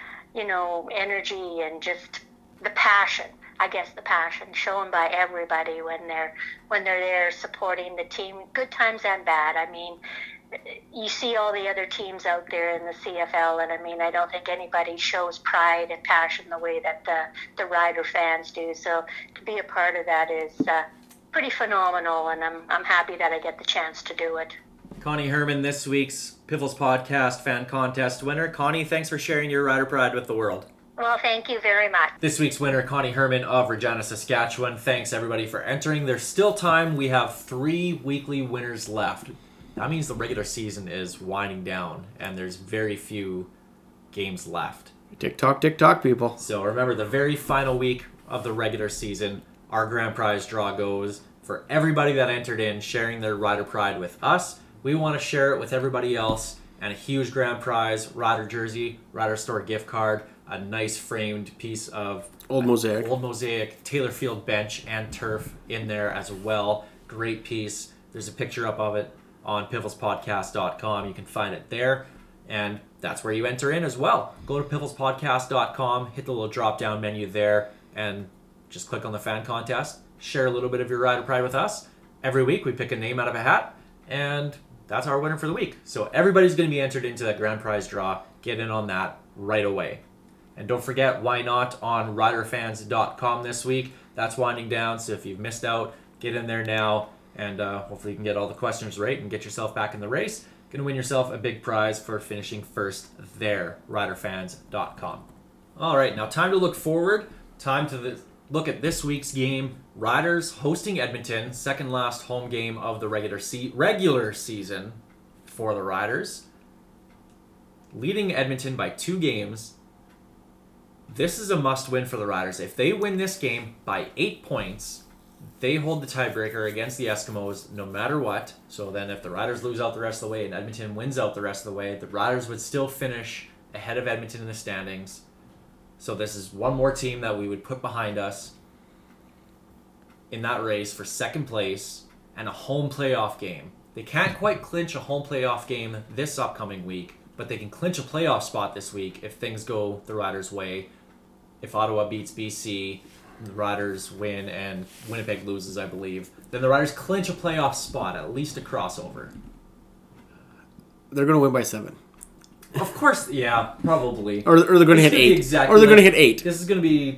energy and just the passion. I guess the passion shown by everybody when they're there supporting the team, good times and bad. I mean, you see all the other teams out there in the CFL, and I mean, I don't think anybody shows pride and passion the way that the Rider fans do. So to be a part of that is pretty phenomenal, and I'm happy that I get the chance to do it.
Connie Herman, this week's Piffles Podcast Fan Contest winner. Connie, thanks for sharing your Rider Pride with the world.
Well, thank you very much.
This week's winner, Connie Herman of Regina, Saskatchewan. Thanks, everybody, for entering. There's still time. We have 3 weekly winners left. That means the regular season is winding down, and there's very few games left.
Tick-tock, people.
So remember, the very final week of the regular season, our grand prize draw goes for everybody that entered in, sharing their Rider Pride with us. We want to share it with everybody else, and a huge grand prize, Rider jersey, Rider Store gift card, a nice framed piece of
Old Mosaic,
Taylor Field bench and turf in there as well. Great piece. There's a picture up of it on pifflespodcast.com. You can find it there, and that's where you enter in as well. Go to pifflespodcast.com, hit the little drop-down menu there, and just click on the fan contest. Share a little bit of your Rider Pride with us. Every week we pick a name out of a hat, and that's our winner for the week. So everybody's going to be entered into that grand prize draw. Get in on that right away. And don't forget, Why Not on riderfans.com this week. That's winding down, so if you've missed out, get in there now. And hopefully you can get all the questions right and get yourself back in the race. Going to win yourself a big prize for finishing first there, riderfans.com. All right, now time to look forward. Time to look at this week's game. Riders hosting Edmonton, second last home game of the regular season for the Riders. Leading Edmonton by 2 games. This is a must-win for the Riders. If they win this game by 8 points, they hold the tiebreaker against the Eskimos no matter what. So then if the Riders lose out the rest of the way and Edmonton wins out the rest of the way, the Riders would still finish ahead of Edmonton in the standings. So this is one more team that we would put behind us in that race for second place and a home playoff game. They can't quite clinch a home playoff game this upcoming week, but they can clinch a playoff spot this week if things go the Riders' way. If Ottawa beats BC, the Riders win, and Winnipeg loses, I believe, then the Riders clinch a playoff spot, at least a crossover.
They're going to win by 7.
Of course, yeah, probably.
Or they're going to hit 8. Or they're going to hit 8.
This is going to be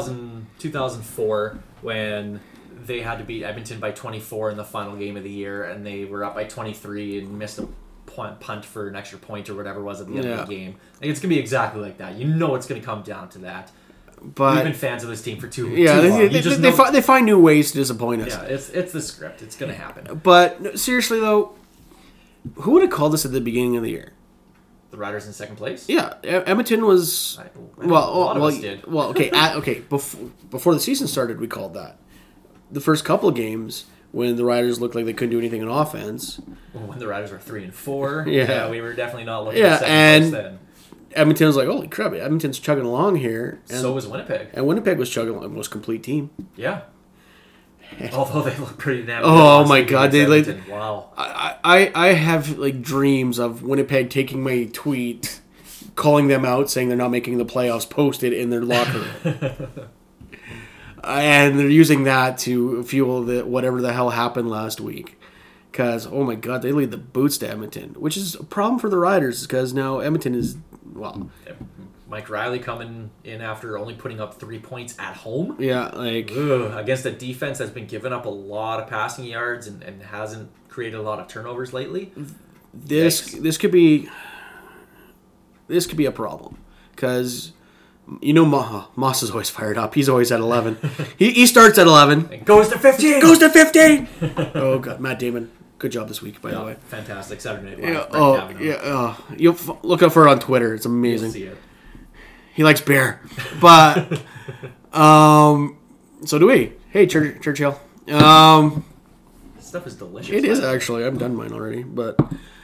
2004 when they had to beat Edmonton by 24 in the final game of the year, and they were up by 23 and missed a punt for an extra point or whatever it was at the end of the game. Like, it's going to be exactly like that. You know it's going to come down to that.
But
we've been fans of this team for too long.
They find new ways to disappoint us.
Yeah, it's the script. It's going to happen.
But seriously, though, who would have called this at the beginning of the year?
The Riders in second place?
Yeah, Edmonton was...
a lot of us did.
Well, okay. Before the season started, we called that. The first couple of games, when the Riders looked like they couldn't do anything in offense...
When the Riders were 3-4,
yeah,
we were definitely not looking at second place then.
Edmonton was like, holy crap, Edmonton's chugging along here. And,
So was Winnipeg.
And Winnipeg was chugging along, most complete team.
Yeah. Although they look pretty damn good.
Oh my God,
Wow.
I have like dreams of Winnipeg taking my tweet, calling them out, saying they're not making the playoffs, posted in their locker room. And they're using that to fuel whatever the hell happened last week. Because, oh my God, they lead the boots to Edmonton, which is a problem for the Riders because now Edmonton is, well...
Mike Riley coming in after only putting up 3 points at home.
Yeah, like...
against a defense that's been giving up a lot of passing yards and hasn't created a lot of turnovers lately.
This could be a problem. Because... You know, Moss is always fired up. He's always at 11. he starts at 11.
And goes to 15.
Goes to 15. Oh, God. Matt Damon. Good job this week, by the way.
Fantastic. Saturday Night Live.
Yeah. You'll look up for it on Twitter. It's amazing.
You'll see it.
He likes beer. But, so do we. Hey, Churchill.
This stuff is delicious.
It is, actually. I've done mine already. But,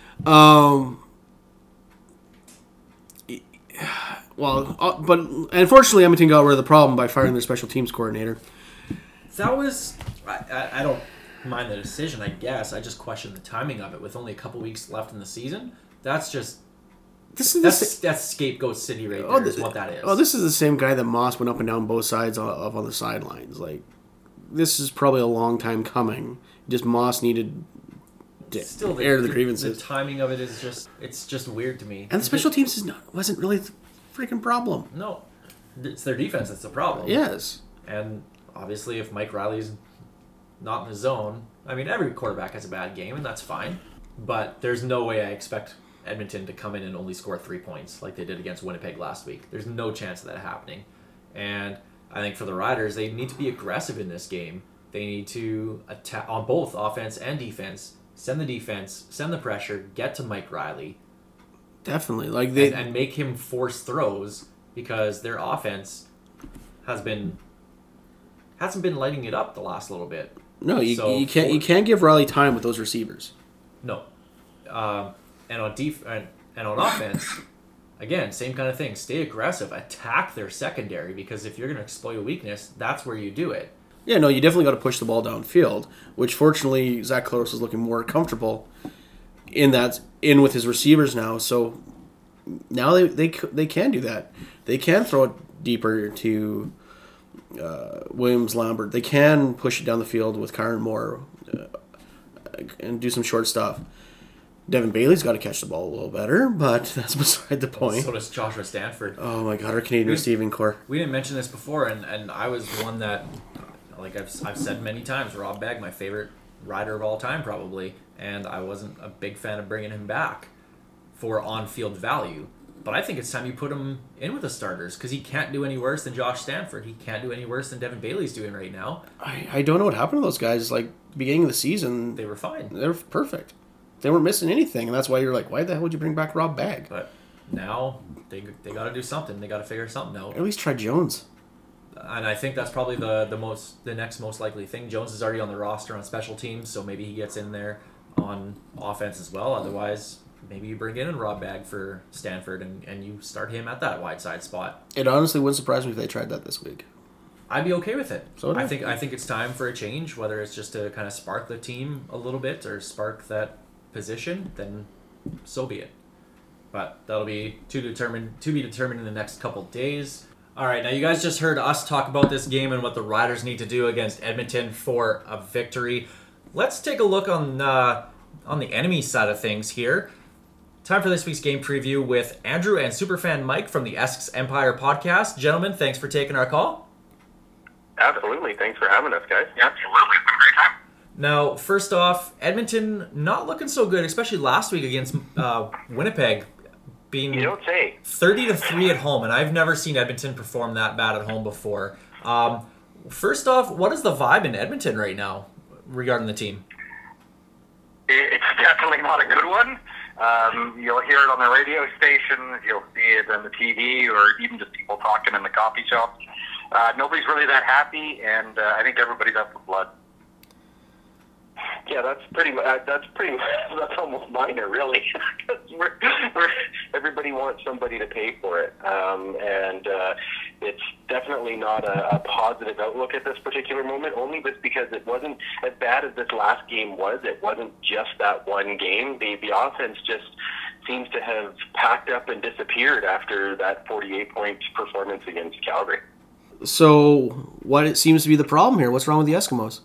but unfortunately, Edmonton got rid of the problem by firing their special teams coordinator.
That was... I don't mind the decision, I guess. I just question the timing of it. With only a couple weeks left in the season, that's just... That's scapegoat city right there is what that is.
Oh, this is the same guy that Moss went up and down both sides of on the sidelines. Like, this is probably a long time coming. Just Moss needed to air the grievances.
The timing of it is just... It's just weird to me.
And the special teams wasn't really... freaking problem.
No, it's their defense that's the problem.
Yes,
and obviously, if Mike Riley's not in the zone, I mean, every quarterback has a bad game, and that's fine. But there's no way I expect Edmonton to come in and only score 3 points like they did against Winnipeg last week. There's no chance of that happening. And I think for the Riders, they need to be aggressive in this game. They need to attack on both offense and defense. Send the defense, send the pressure, get to Mike Riley.
Definitely, like they
and make him force throws because their offense hasn't been lighting it up the last little bit.
No, you can't give Riley time with those receivers.
No, and on offense, again, same kind of thing. Stay aggressive, attack their secondary because if you're going to exploit a weakness, that's where you do it.
Yeah, no, you definitely got to push the ball downfield. Which fortunately, Zach Collaros is looking more comfortable in with his receivers now, so now they can do that. They can throw it deeper to Williams Lambert. They can push it down the field with Kyron Moore and do some short stuff. Devin Bailey's got to catch the ball a little better, but that's beside the point.
So does Joshua Stanford.
Oh my God, our Canadian receiving core.
We didn't mention this before, and I was one that, like I've said many times, Rob Begg, my favorite rider of all time probably, and I wasn't a big fan of bringing him back for on-field value. But I think it's time you put him in with the starters because he can't do any worse than Josh Stanford. He can't do any worse than Devin Bailey's doing right now.
I don't know what happened to those guys. Like, beginning of the season,
they were fine.
They were perfect. They weren't missing anything, and that's why you're like, why the hell would you bring back Rob Begg?
But now they got to do something. They got to figure something out.
At least try Jones.
And I think that's probably the next most likely thing. Jones is already on the roster on special teams, so maybe he gets in there on offense as well. Otherwise, maybe you bring in Rob Begg for Stanford and you start him at that wide side spot.
It honestly wouldn't surprise me if they tried that this week.
I'd be okay with it.
So
I think it's time for a change, whether it's just to kind of spark the team a little bit or spark that position, then so be it. But that'll be to be determined in the next couple days. All right, now you guys just heard us talk about this game and what the Riders need to do against Edmonton for a victory. Let's take a look on the enemy side of things here. Time for this week's game preview with Andrew and Superfan Mike from the Essex Empire podcast. Gentlemen, thanks for taking our call.
Absolutely. Thanks for having us, guys. Absolutely. It's been a great time.
Now, first off, Edmonton not looking so good, especially last week against Winnipeg, being 30-3 at home, and I've never seen Edmonton perform that bad at home before. First off, what is the vibe in Edmonton right now regarding the team?
It's definitely not a good one. You'll hear it on the radio station, you'll see it on the TV, or even just people talking in the coffee shop. Nobody's really that happy, and I think everybody's out for blood.
Yeah, that's almost minor, really. Everybody wants somebody to pay for it, and it's definitely not a positive outlook at this particular moment. Only because it wasn't as bad as this last game was. It wasn't just that one game. The offense just seems to have packed up and disappeared after that 48-point performance against Calgary.
So, what seems to be the problem here? What's wrong with the Eskimos?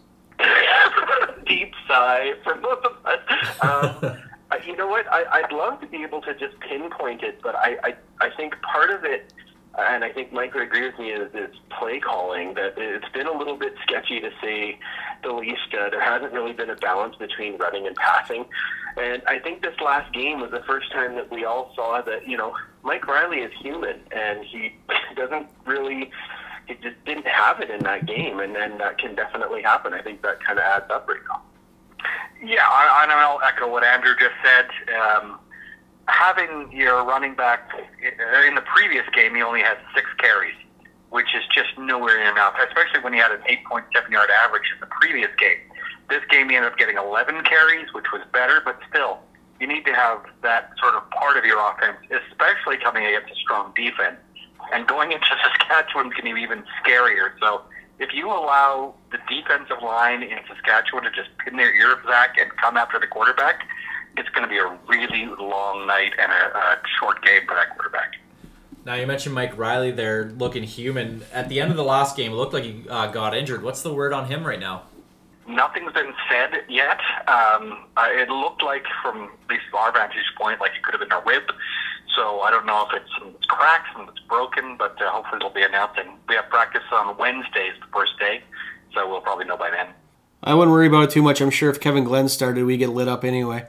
Deep sigh for both of us. You know what? I'd love to be able to just pinpoint it, but I think part of it, and I think Mike would agree with me, is play calling. That it's been a little bit sketchy, to say the least. There hasn't really been a balance between running and passing. And I think this last game was the first time that we all saw that, Mike Riley is human, and he doesn't really... He just didn't have it in that game, and then that can definitely happen. I think that kind of adds up right now.
Yeah, I'll echo what Andrew just said. Having your running back, in the previous game, he only had 6 carries, which is just nowhere near enough, especially when he had an 8.7-yard average in the previous game. This game, he ended up getting 11 carries, which was better, but still, you need to have that sort of part of your offense, especially coming against a strong defense. And going into Saskatchewan can be even scarier. So if you allow the defensive line in Saskatchewan to just pin their ear, Zach, and come after the quarterback, it's going to be a really long night and a short game for that quarterback.
Now, you mentioned Mike Riley there looking human. At the end of the last game, it looked like he got injured. What's the word on him right now?
Nothing's been said yet. It looked like, from at least our vantage point, like it could have been a rib. So I don't know if it's cracked and it's broken, but hopefully it'll be announced. And we have practice on Wednesday, is the first day, so we'll probably know by then.
I wouldn't worry about it too much. I'm sure if Kevin Glenn started, we get lit up anyway.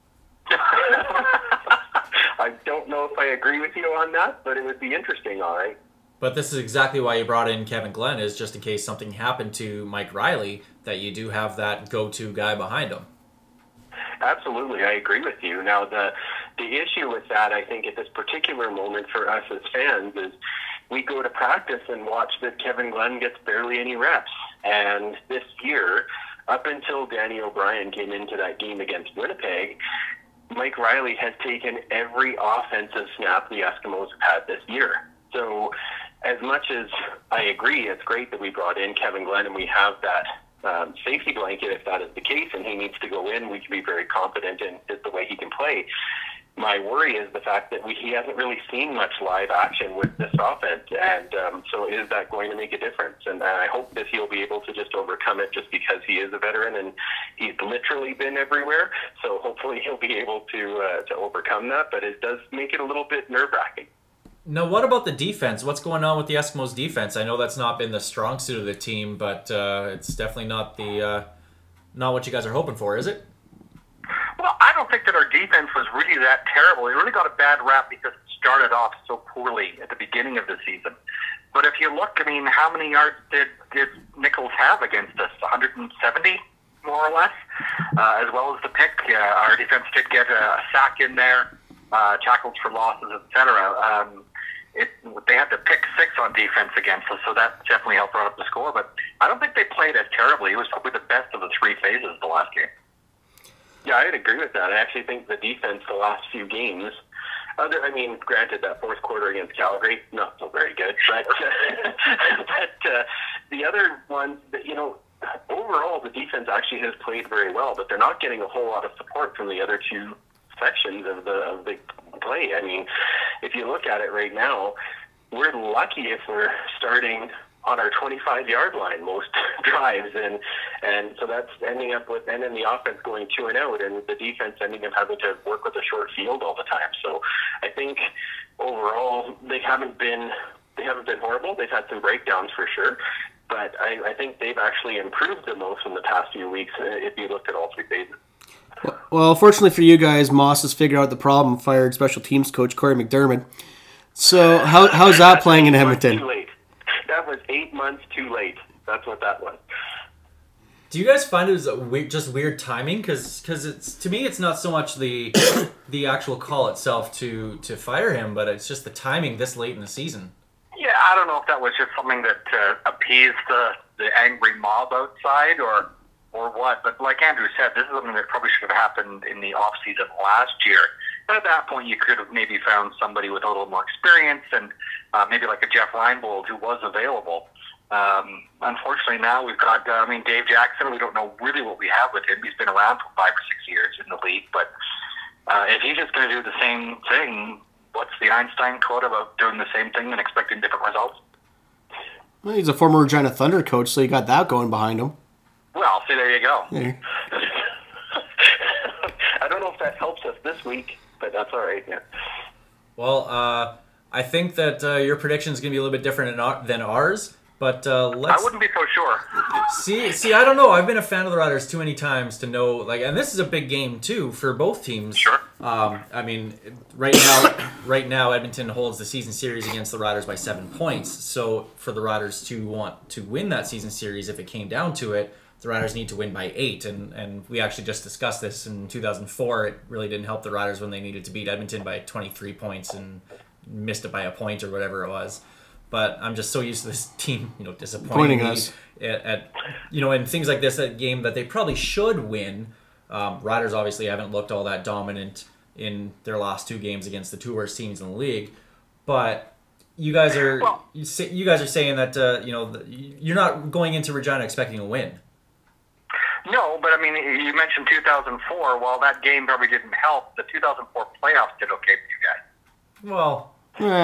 I don't know if I agree with you on that, but it would be interesting, all right.
But this is exactly why you brought in Kevin Glenn, is just in case something happened to Mike Riley, that you do have that go-to guy behind him.
Absolutely, I agree with you. Now, the issue with that, I think, at this particular moment for us as fans is we go to practice and watch that Kevin Glenn gets barely any reps. And this year, up until Danny O'Brien came into that game against Winnipeg, Mike Riley has taken every offensive snap the Eskimos have had this year. So as much as I agree, it's great that we brought in Kevin Glenn and we have that safety blanket if that is the case and he needs to go in, we can be very confident in the way he can play. My worry is the fact that he hasn't really seen much live action with this offense, and so is that going to make a difference? And I hope that he'll be able to just overcome it just because he is a veteran and he's literally been everywhere. So hopefully he'll be able to overcome that, but it does make it a little bit nerve-wracking.
Now, what about the defense? What's going on with the Eskimos' defense? I know that's not been the strong suit of the team, but it's definitely not not what you guys are hoping for, is it?
Well, I don't think that our defense was really that terrible. It really got a bad rap because it started off so poorly at the beginning of the season. But if you look, how many yards did Nichols have against us? 170, more or less, as well as the pick. Our defense did get a sack in there, tackles for losses, etc. They had to pick 6 on defense against us, so that definitely helped run up the score. But I don't think they played as terribly. It was probably the best of the 3 phases the last game.
Yeah, I'd agree with that. I actually think the defense the last few games, granted that fourth quarter against Calgary, not so very good, but the other ones, overall the defense actually has played very well, but they're not getting a whole lot of support from the other 2 sections of the play. If you look at it right now, we're lucky if we're starting on our 25-yard line most drives, and so that's ending up with, and then the offense going 2 and out, and the defense ending up having to work with a short field all the time. So I think overall they haven't been horrible. They've had some breakdowns for sure, but I think they've actually improved the most in the past few weeks if you looked at all 3 phases.
Well, fortunately for you guys, Moss has figured out the problem, fired special teams coach Corey McDermott. So how's that playing in Edmonton?
Too late. That was 8 months too late. That's what that was.
Do you guys find it was just weird timing? Because it's, to me, it's not so much the actual call itself to fire him, but it's just the timing this late in the season.
Yeah, I don't know if that was just something that appeased the angry mob outside, or or what, but like Andrew said, this is something that probably should have happened in the off-season last year. And at that point, you could have maybe found somebody with a little more experience and maybe like a Jeff Reinbold who was available. Unfortunately, now we've got, Dave Jackson. We don't know really what we have with him. He's been around for 5 or 6 years in the league, but if he's just going to do the same thing, what's the Einstein quote about doing the same thing and expecting different results?
Well, he's a former Regina Thunder coach, so you got that going behind him.
Well, see, there you go.
Yeah.
I don't know if that helps us this week, but that's all right. Yeah.
Well, I think that your prediction is going to be a little bit different than ours. But let's.
I wouldn't be so sure.
See, I don't know. I've been a fan of the Riders too many times to know, and this is a big game too for both teams.
Sure.
Right now, Edmonton holds the season series against the Riders by 7 points. So for the Riders to want to win that season series, if it came down to it, the Riders need to win by 8. And we actually just discussed this in 2004. It really didn't help the Riders when they needed to beat Edmonton by 23 points and missed it by a point or whatever it was. But I'm just so used to this team, disappointing us at in things like this, a game that they probably should win. Riders obviously haven't looked all that dominant in their last 2 games against the 2 worst teams in the league. But you guys are saying that you're not going into Regina expecting a win.
No, but you mentioned 2004. While that game probably didn't help, the 2004 playoffs did okay for you guys.
Well,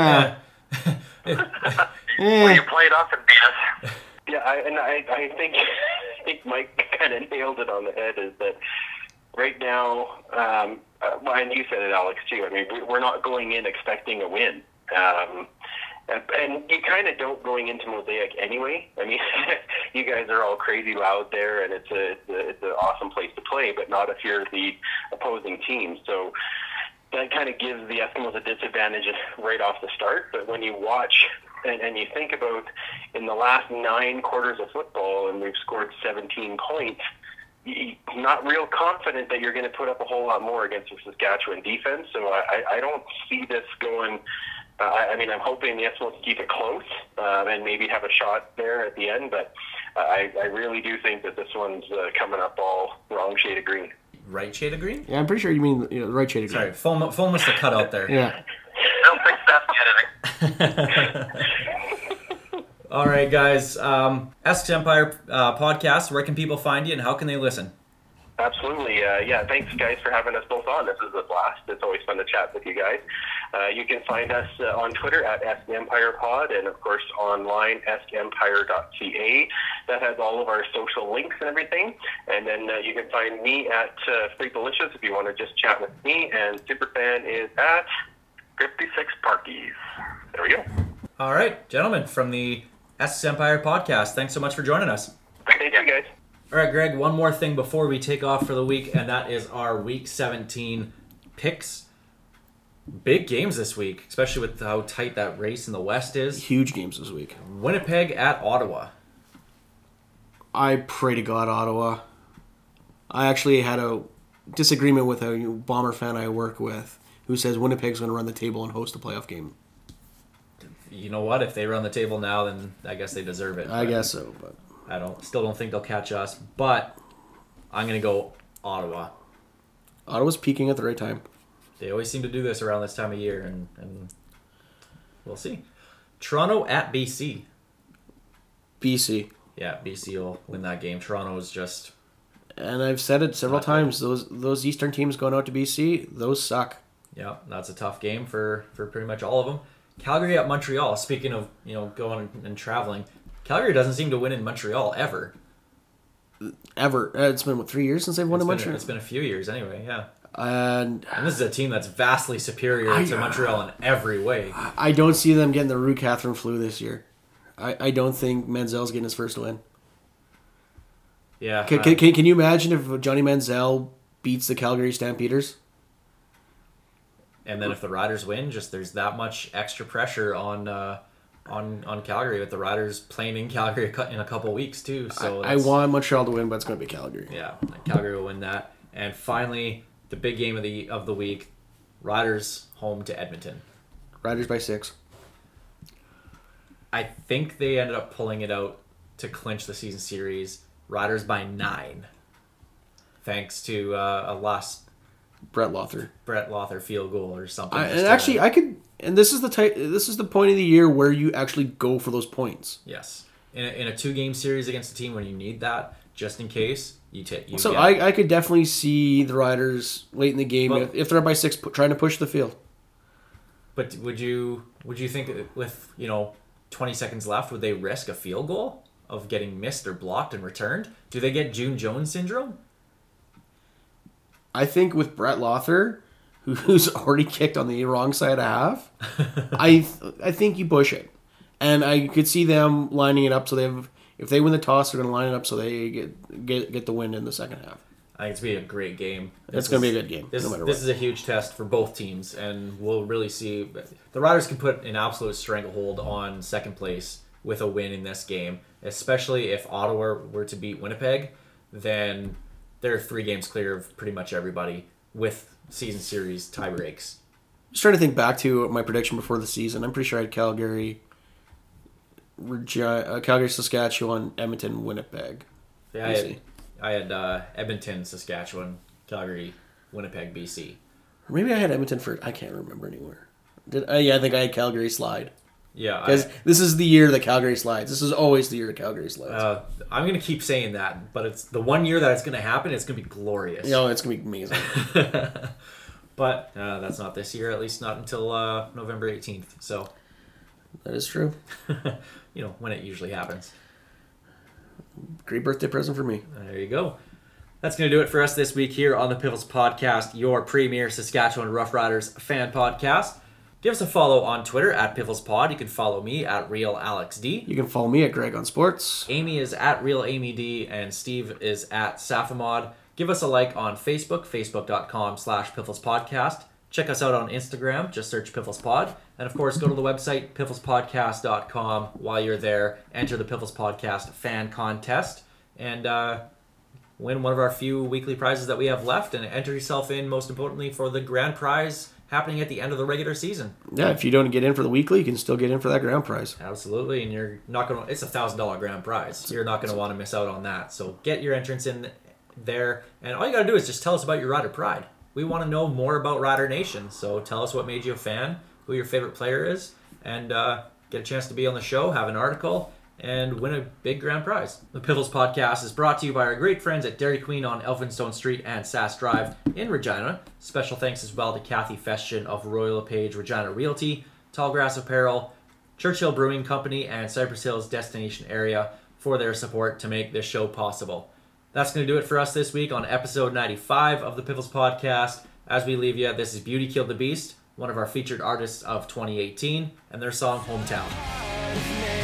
Well, you played us and beat us.
Yeah, I think Mike kind of nailed it on the head. Is that right now? And you said it, Alex, too. We're not going in expecting a win, and you kind of don't going into Mosaic anyway. You guys are all crazy loud there, and it's an awesome place to play, but not if you're the opposing team. So that kind of gives the Eskimos a disadvantage right off the start. But when you watch and you think about in the last 9 quarters of football, and we've scored 17 points, you're not real confident that you're going to put up a whole lot more against the Saskatchewan defense. So I don't see this going. I'm hoping the Eskimos keep it close and maybe have a shot there at the end. But I really do think that this one's coming up all wrong shade of green.
Right shade of green?
Yeah, I'm pretty sure you mean the right shade of green.
Sorry, phone must have cut out there.
Yeah.
Don't fix that editing.
All right, guys. Esks Empire podcast, where can people find you and how can they listen?
Absolutely. Thanks, guys, for having us both on. This is a blast. It's always fun to chat with you guys. You can find us on Twitter at EskEmpirePod and, of course, online, eskempire.ca. That has all of our social links and everything. And then you can find me at Freakalicious if you want to just chat with me. And Superfan is at
56 Parkies.
There we go.
All right, gentlemen, from the Esks Empire podcast, thanks so much for joining us.
Thank you, guys.
All right, Greg, one more thing before we take off for the week, and that is our Week 17 picks. Big games this week, especially with how tight that race in the West is.
Huge games this week.
Winnipeg at Ottawa.
I pray to God, Ottawa. I actually had a disagreement with a Bomber fan I work with who says Winnipeg's going to run the table and host a playoff game.
You know what? If they run the table now, then I guess they deserve it.
I guess so, but
I still don't think they'll catch us. But I'm going to go Ottawa.
Ottawa's peaking at the right time.
They always seem to do this around this time of year, and we'll see. Toronto at BC.
BC.
Yeah, BC will win that game. Toronto's just...
And I've said it several times, those Eastern teams going out to BC, those suck.
Yeah, that's a tough game for pretty much all of them. Calgary at Montreal. Speaking of going and traveling, Calgary doesn't seem to win in Montreal ever.
Ever. It's been, 3 years since they've won in Montreal?
It's been a few years anyway, yeah.
And
this is a team that's vastly superior to Montreal in every way.
I don't see them getting the Rue Catherine flu this year. I don't think Manziel's getting his first win.
Yeah.
Can you imagine if Johnny Manziel beats the Calgary Stampeders?
And then if the Riders win, just there's that much extra pressure on Calgary with the Riders playing in Calgary in a couple weeks too. So
I want Montreal to win, but it's going to be Calgary.
Yeah, Calgary will win that. And finally, the big game of the week, Riders home to Edmonton.
Riders by 6.
I think they ended up pulling it out to clinch the season series. Riders by 9. thanks to a last
Brett Lothar
field goal or something.
And this is the point of the year where you actually go for those points.
Yes, in a 2-game series against a team when you need that, just in case you take.
I could definitely see the Riders late in the game if they're up by 6, trying to push the field.
But would you think with 20 seconds left, would they risk a field goal of getting missed or blocked and returned? Do they get June Jones syndrome?
I think with Brett Lothar, who's already kicked on the wrong side of half, I think you push it. And I could see them lining it up so if they win the toss, they're going to line it up so they get the win in the second half.
I think it's going to be a great game.
It's going to be a good game.
This is a huge test for both teams, and we'll really see. The Riders can put an absolute stranglehold on second place with a win in this game, especially if Ottawa were to beat Winnipeg. Then they're 3 games clear of pretty much everybody with season series tie breaks.
Just trying to think back to my prediction before the season. I'm pretty sure I had Calgary, Saskatchewan, Edmonton, Winnipeg.
Yeah, I had Edmonton, Saskatchewan, Calgary, Winnipeg, BC.
Or maybe I had Edmonton for... I can't remember anywhere. I think I had Calgary slide.
Yeah.
Because this is the year that Calgary slides. This is always the year that Calgary slides.
I'm going to keep saying that, but it's the one year that it's going to happen, it's going to be glorious.
It's going to be amazing.
But that's not this year, at least not until November 18th. So
that is true.
When it usually happens.
Great birthday present for me.
There you go. That's going to do it for us this week here on the Piffles Podcast, your premier Saskatchewan Roughriders fan podcast. Give us a follow on Twitter at PifflesPod. You can follow me at RealAlexD.
You can follow me at Greg on Sports.
Amy is at RealAmyD, and Steve is at Safamod. Give us a like on Facebook, facebook.com/PifflesPodcast. Check us out on Instagram. Just search PifflesPod. And, of course, go to the website, pifflespodcast.com. While you're there, enter the Piffles Podcast fan contest and win one of our few weekly prizes that we have left, and enter yourself in, most importantly, for the grand prize happening at the end of the regular season.
Yeah, if you don't get in for the weekly, you can still get in for that grand prize.
Absolutely, and you're not going to... It's a $1,000 grand prize. So you're not going to want to miss out on that. So get your entrance in there, and all you got to do is just tell us about your Rider Pride. We want to know more about Rider Nation, so tell us what made you a fan, who your favorite player is, and get a chance to be on the show, have an article, and win a big grand prize. The Piffles Podcast is brought to you by our great friends at Dairy Queen on Elphinstone Street and Sass Drive in Regina. Special thanks as well to Kathy Festian of Royal LePage Regina Realty, Tallgrass Apparel, Churchill Brewing Company, and Cypress Hills Destination Area for their support to make this show possible. That's going to do it for us this week on episode 95 of the Piffles Podcast. As we leave you, this is Beauty Killed the Beast, one of our featured artists of 2018, and their song Hometown.